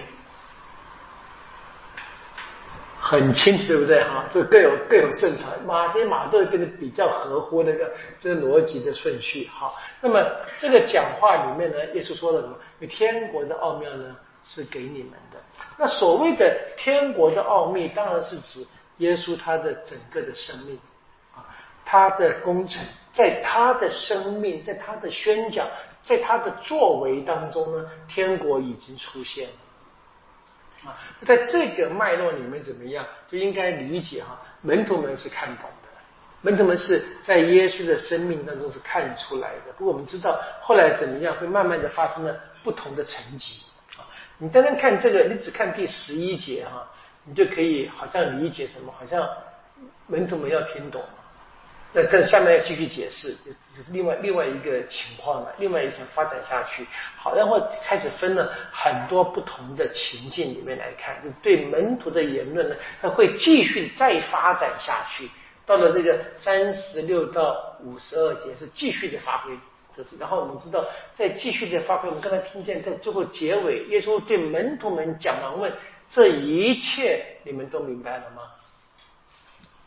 Speaker 1: 很清楚，对不对哈？这各有各有胜传，马这些马都会变得比较合乎那个这个逻辑的顺序。好，那么这个讲话里面呢，耶稣说了什么？因为天国的奥妙呢是给你们的。那所谓的天国的奥秘，当然是指耶稣他的整个的生命啊，他的工程，在他的生命，在他的宣讲，在他的作为当中呢，天国已经出现了。啊，在这个脉络里面怎么样，就应该理解哈，门徒们是看懂的，门徒们是在耶稣的生命当中是看出来的。不过我们知道后来怎么样，会慢慢的发生了不同的层级啊。你单单看这个，你只看第十一节哈，你就可以好像理解什么，好像门徒们要听懂。那但下面要继续解释，这是另外另外一个情况了，另外一层发展下去。好，然后开始分了很多不同的情境里面来看，就是对门徒的言论呢，它会继续再发展下去。到了这个三十六到五十二节是继续的发挥，这是。然后我们知道，在继续的发挥，我们刚才听见在最后结尾，耶稣对门徒们讲完问：这一切你们都明白了吗？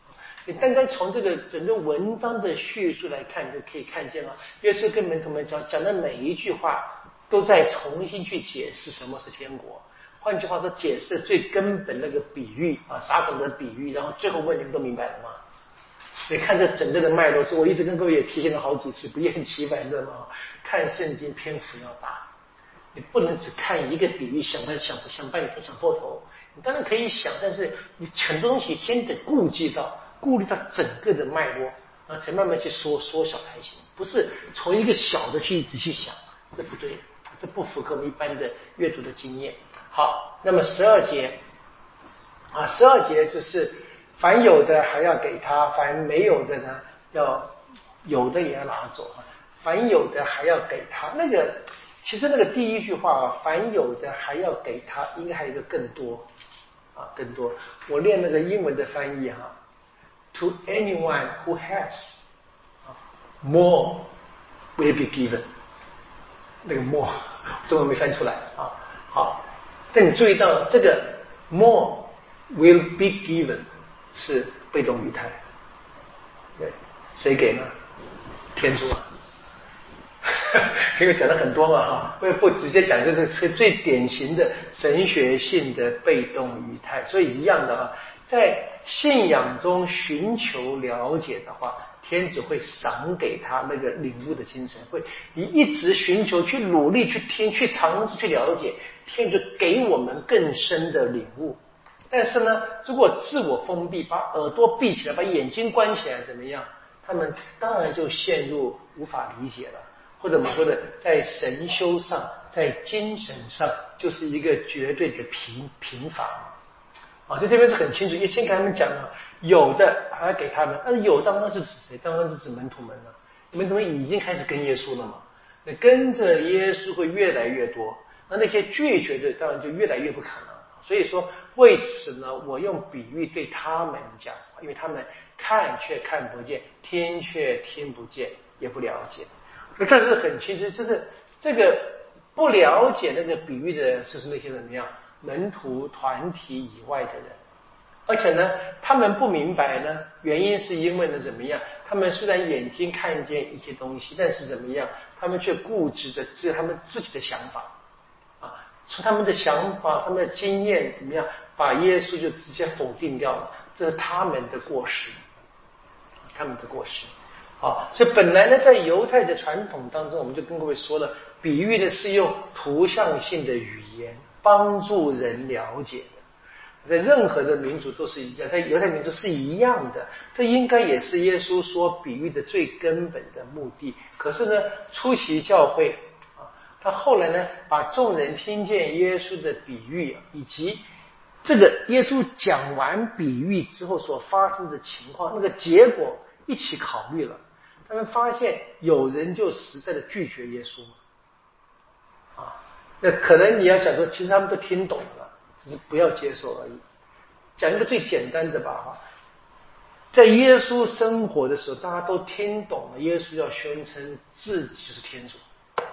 Speaker 1: 你单单从这个整个文章的叙述来看，就可以看见了，耶稣跟门徒们讲讲的每一句话，都在重新去解释什么是天国。换句话说，解释最根本那个比喻啊，撒种的比喻，然后最后问你们都明白了吗？所以看这整个的脉络，是我一直跟各位也提醒了好几次，不厌其烦的嘛。看圣经篇幅要大，你不能只看一个比喻，想半想想半天想破头。你当然可以想，但是你很多东西先得顾及到，顾虑到整个的脉络，然后才慢慢去缩缩小才行。不是从一个小的去仔细想，这不对，这不符合我们一般的阅读的经验。好，那么十二节啊，十二节就是凡有的还要给他，凡没有的呢，要有的也要拿走啊。凡有的还要给他，那个其实那个第一句话啊，凡有的还要给他，应该还有一个更多啊，更多。我念那个英文的翻译哈、啊、，To anyone who has more will be given， 那个 more 中文没翻出来啊。好，但你注意到这个 more will be given 是被动语态，对，谁给呢？天主啊。这个讲了很多嘛哈，不不直接讲，就是是最典型的神学性的被动语态。所以一样的啊，在信仰中寻求了解的话，天主会赏给他那个领悟的精神，会你一直寻求去努力去听去尝试去了解，天主给我们更深的领悟。但是呢，如果自我封闭，把耳朵闭起来，把眼睛关起来，怎么样？他们当然就陷入无法理解了。或者我们说的，在神修上，在精神上，就是一个绝对的贫贫乏啊！在这边是很清楚，也先给他们讲了，有的还要给他们，但是有当然是指谁？当然是指门徒们了。门徒们已经开始跟耶稣了嘛，那跟着耶稣会越来越多，那那些拒绝的当然就越来越不可能。所以说，为此呢，我用比喻对他们讲，因为他们看却看不见，听却听不见，也不了解。这是很清楚，就是这个不了解那个比喻的人，就是那些怎么样门徒团体以外的人，而且呢，他们不明白呢，原因是因为呢怎么样？他们虽然眼睛看见一些东西，但是怎么样？他们却固执着只有他们自己的想法啊，从他们的想法、他们的经验怎么样，把耶稣就直接否定掉了，这是他们的过失，他们的过失。好，所以本来呢，在犹太的传统当中，我们就跟各位说了，比喻呢是用图像性的语言帮助人了解的，在任何的民族都是一样，在犹太民族是一样的，这应该也是耶稣说比喻的最根本的目的。可是呢，初期教会啊，他后来呢，把众人听见耶稣的比喻，以及这个耶稣讲完比喻之后所发生的情况，那个结果一起考虑了。他们发现有人就实在的拒绝耶稣啊，那可能你要想说，其实他们都听懂了，只是不要接受而已。讲一个最简单的吧哈，在耶稣生活的时候，大家都听懂了，耶稣要宣称自己就是天主，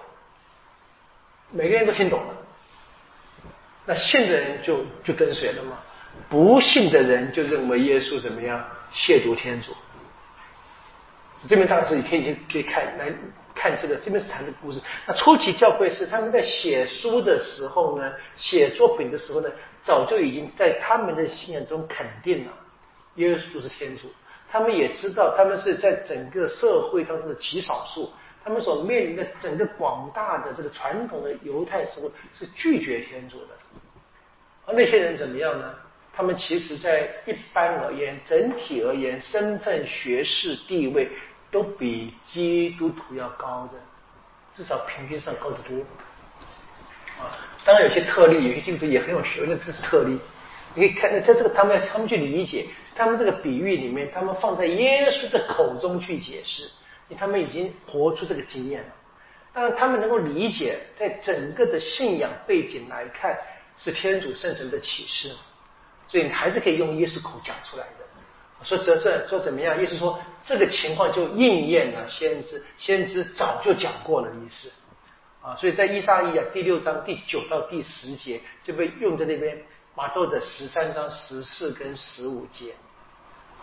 Speaker 1: 每个人都听懂了。那信的人就就跟随了嘛，不信的人就认为耶稣怎么样亵渎天主。这边当时可以可以看来看这个，这边是谈的故事。那初期教会是他们在写书的时候呢，写作品的时候呢，早就已经在他们的信仰中肯定了耶稣是天主。他们也知道他们是在整个社会当中的极少数，他们所面临的整个广大的这个传统的犹太社会是拒绝天主的。而那些人怎么样呢？他们其实在一般而言，整体而言，身份、学识、地位都比基督徒要高的，至少平均上高得多啊。当然有些特例，有些基督徒也很有学问，这是特例。你可以看，在这个他们他们去理解，他们这个比喻里面，他们放在耶稣的口中去解释，因为他们已经活出这个经验了。当然，他们能够理解，在整个的信仰背景来看，是天主圣神的启示。所以你还是可以用耶稣口讲出来的。说这这说怎么样？耶稣说这个情况就应验了先知，先知早就讲过了的意思啊。所以在以赛亚第六章第九到第十节就被用在那边，马窦的十三章十四跟十五节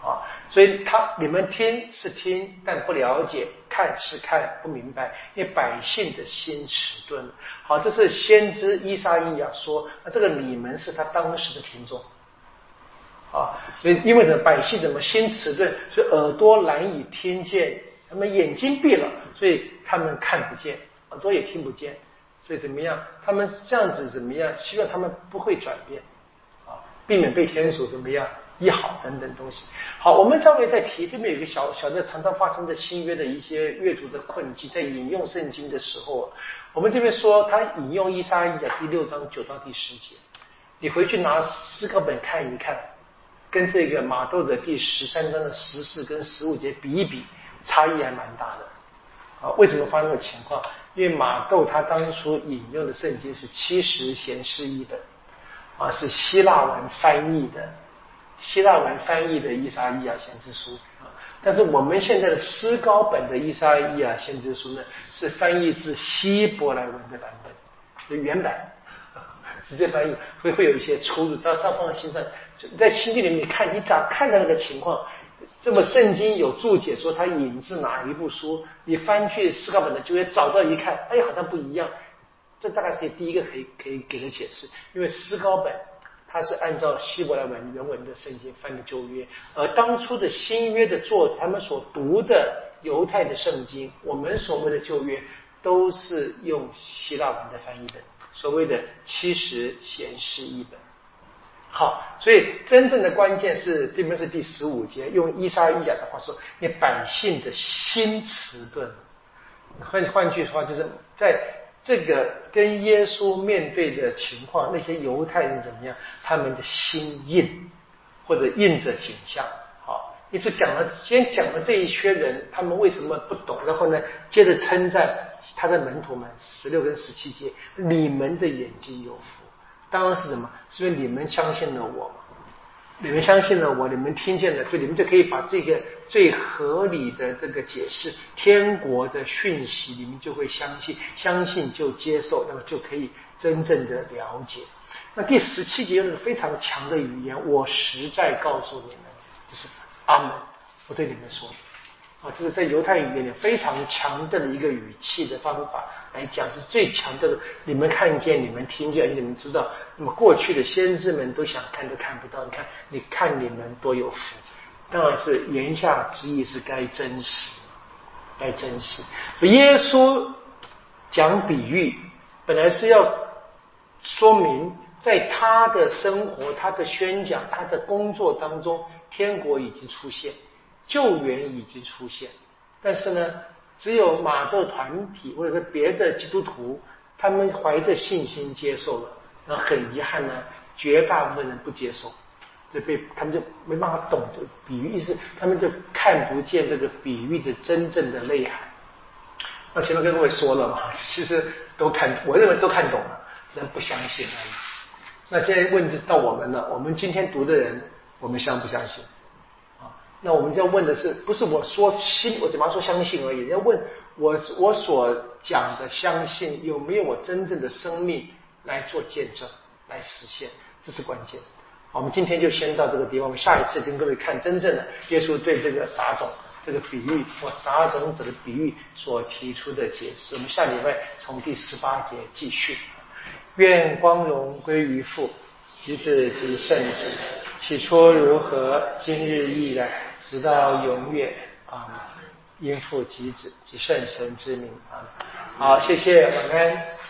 Speaker 1: 啊，所以他你们听是听，但不了解；看是看，不明白，因为百姓的心迟钝。好，这是先知以赛亚说，那这个你们是他当时的听众啊，所以因为这百姓怎么心迟钝，所以耳朵难以听见，他们眼睛闭了，所以他们看不见，耳朵也听不见，所以怎么样？他们这样子怎么样？希望他们不会转变啊，避免被天主怎么样？医好等等东西。好，我们稍微再提，这边有一个小小的常常发生在新约的一些阅读的困境，在引用圣经的时候，我们这边说他引用以赛亚第六章九到第十节，你回去拿诗歌本看一看，跟这个马窦的第十三章的十四跟十五节比一比，差异还蛮大的。啊，为什么发生这个情况？因为马窦他当初引用的圣经是七十贤士译本，啊，是希腊文翻译的。希腊文翻译的以赛亚先知书啊，但是我们现在的诗高本的以赛亚先知书呢，是翻译自希伯来文的版本，是原版直接翻译，会会有一些出入，到放在心上。在新约里面，你看你咋看到那个情况？这么圣经有注解说它引自哪一部书，你翻去诗高本的就会找到一看，哎，好像不一样。这大概是第一个可以可以给的解释，因为诗高本。他是按照希伯来文原文的圣经翻的旧约，而当初的新约的作者他们所读的犹太的圣经，我们所谓的旧约都是用希腊文的翻译本，所谓的七十贤士译本。好，所以真正的关键是这边是第十五节，用以赛亚的话说，你百姓的心迟钝。换换句话就是在这个跟耶稣面对的情况，那些犹太人怎么样？他们的心硬，或者硬着景象。好，你就讲了，先讲了这一圈人，他们为什么不懂？然后呢，接着称赞他的门徒们，十六跟十七节，你们的眼睛有福。当然是什么？是因为你们相信了我嘛。你们相信了我，你们听见了，所以你们就可以把这个最合理的这个解释天国的讯息，你们就会相信，相信就接受，那么就可以真正的了解。那第十七节用了非常强的语言，我实在告诉你们，就是阿门，我对你们说啊，这是在犹太语言里非常强调的一个语气的方法来讲，是最强调的。你们看见，你们听见，而且你们知道，那么过去的先知们都想看都看不到，你看，你看你们多有福。当然是言下之意是该珍惜，该珍惜。耶稣讲比喻，本来是要说明在他的生活、他的宣讲、他的工作当中，天国已经出现。救援已经出现，但是呢，只有马窦团体或者是别的基督徒，他们怀着信心接受了，然后很遗憾呢，绝大部分人不接受，就被他们就没办法懂这个比喻，意思他们就看不见这个比喻的真正的内涵。那前面跟各位说了嘛，其实都看，我认为都看懂了，只能不相信而已。那现在问题到我们了，我们今天读的人，我们相不相信？那我们要问的是，不是我说信，我怎么说相信而已？要问我我所讲的相信有没有我真正的生命来做见证，来实现，这是关键。好，我们今天就先到这个地方，我们下一次跟各位看真正的耶稣对这个撒种这个比喻或撒种者的比喻所提出的解释。我们下礼拜从第十八节继续。愿光荣归于父、及子及圣子，起初如何，今日亦然，直到永远。啊，因父及子及圣神之名。啊，好，谢谢，晚安。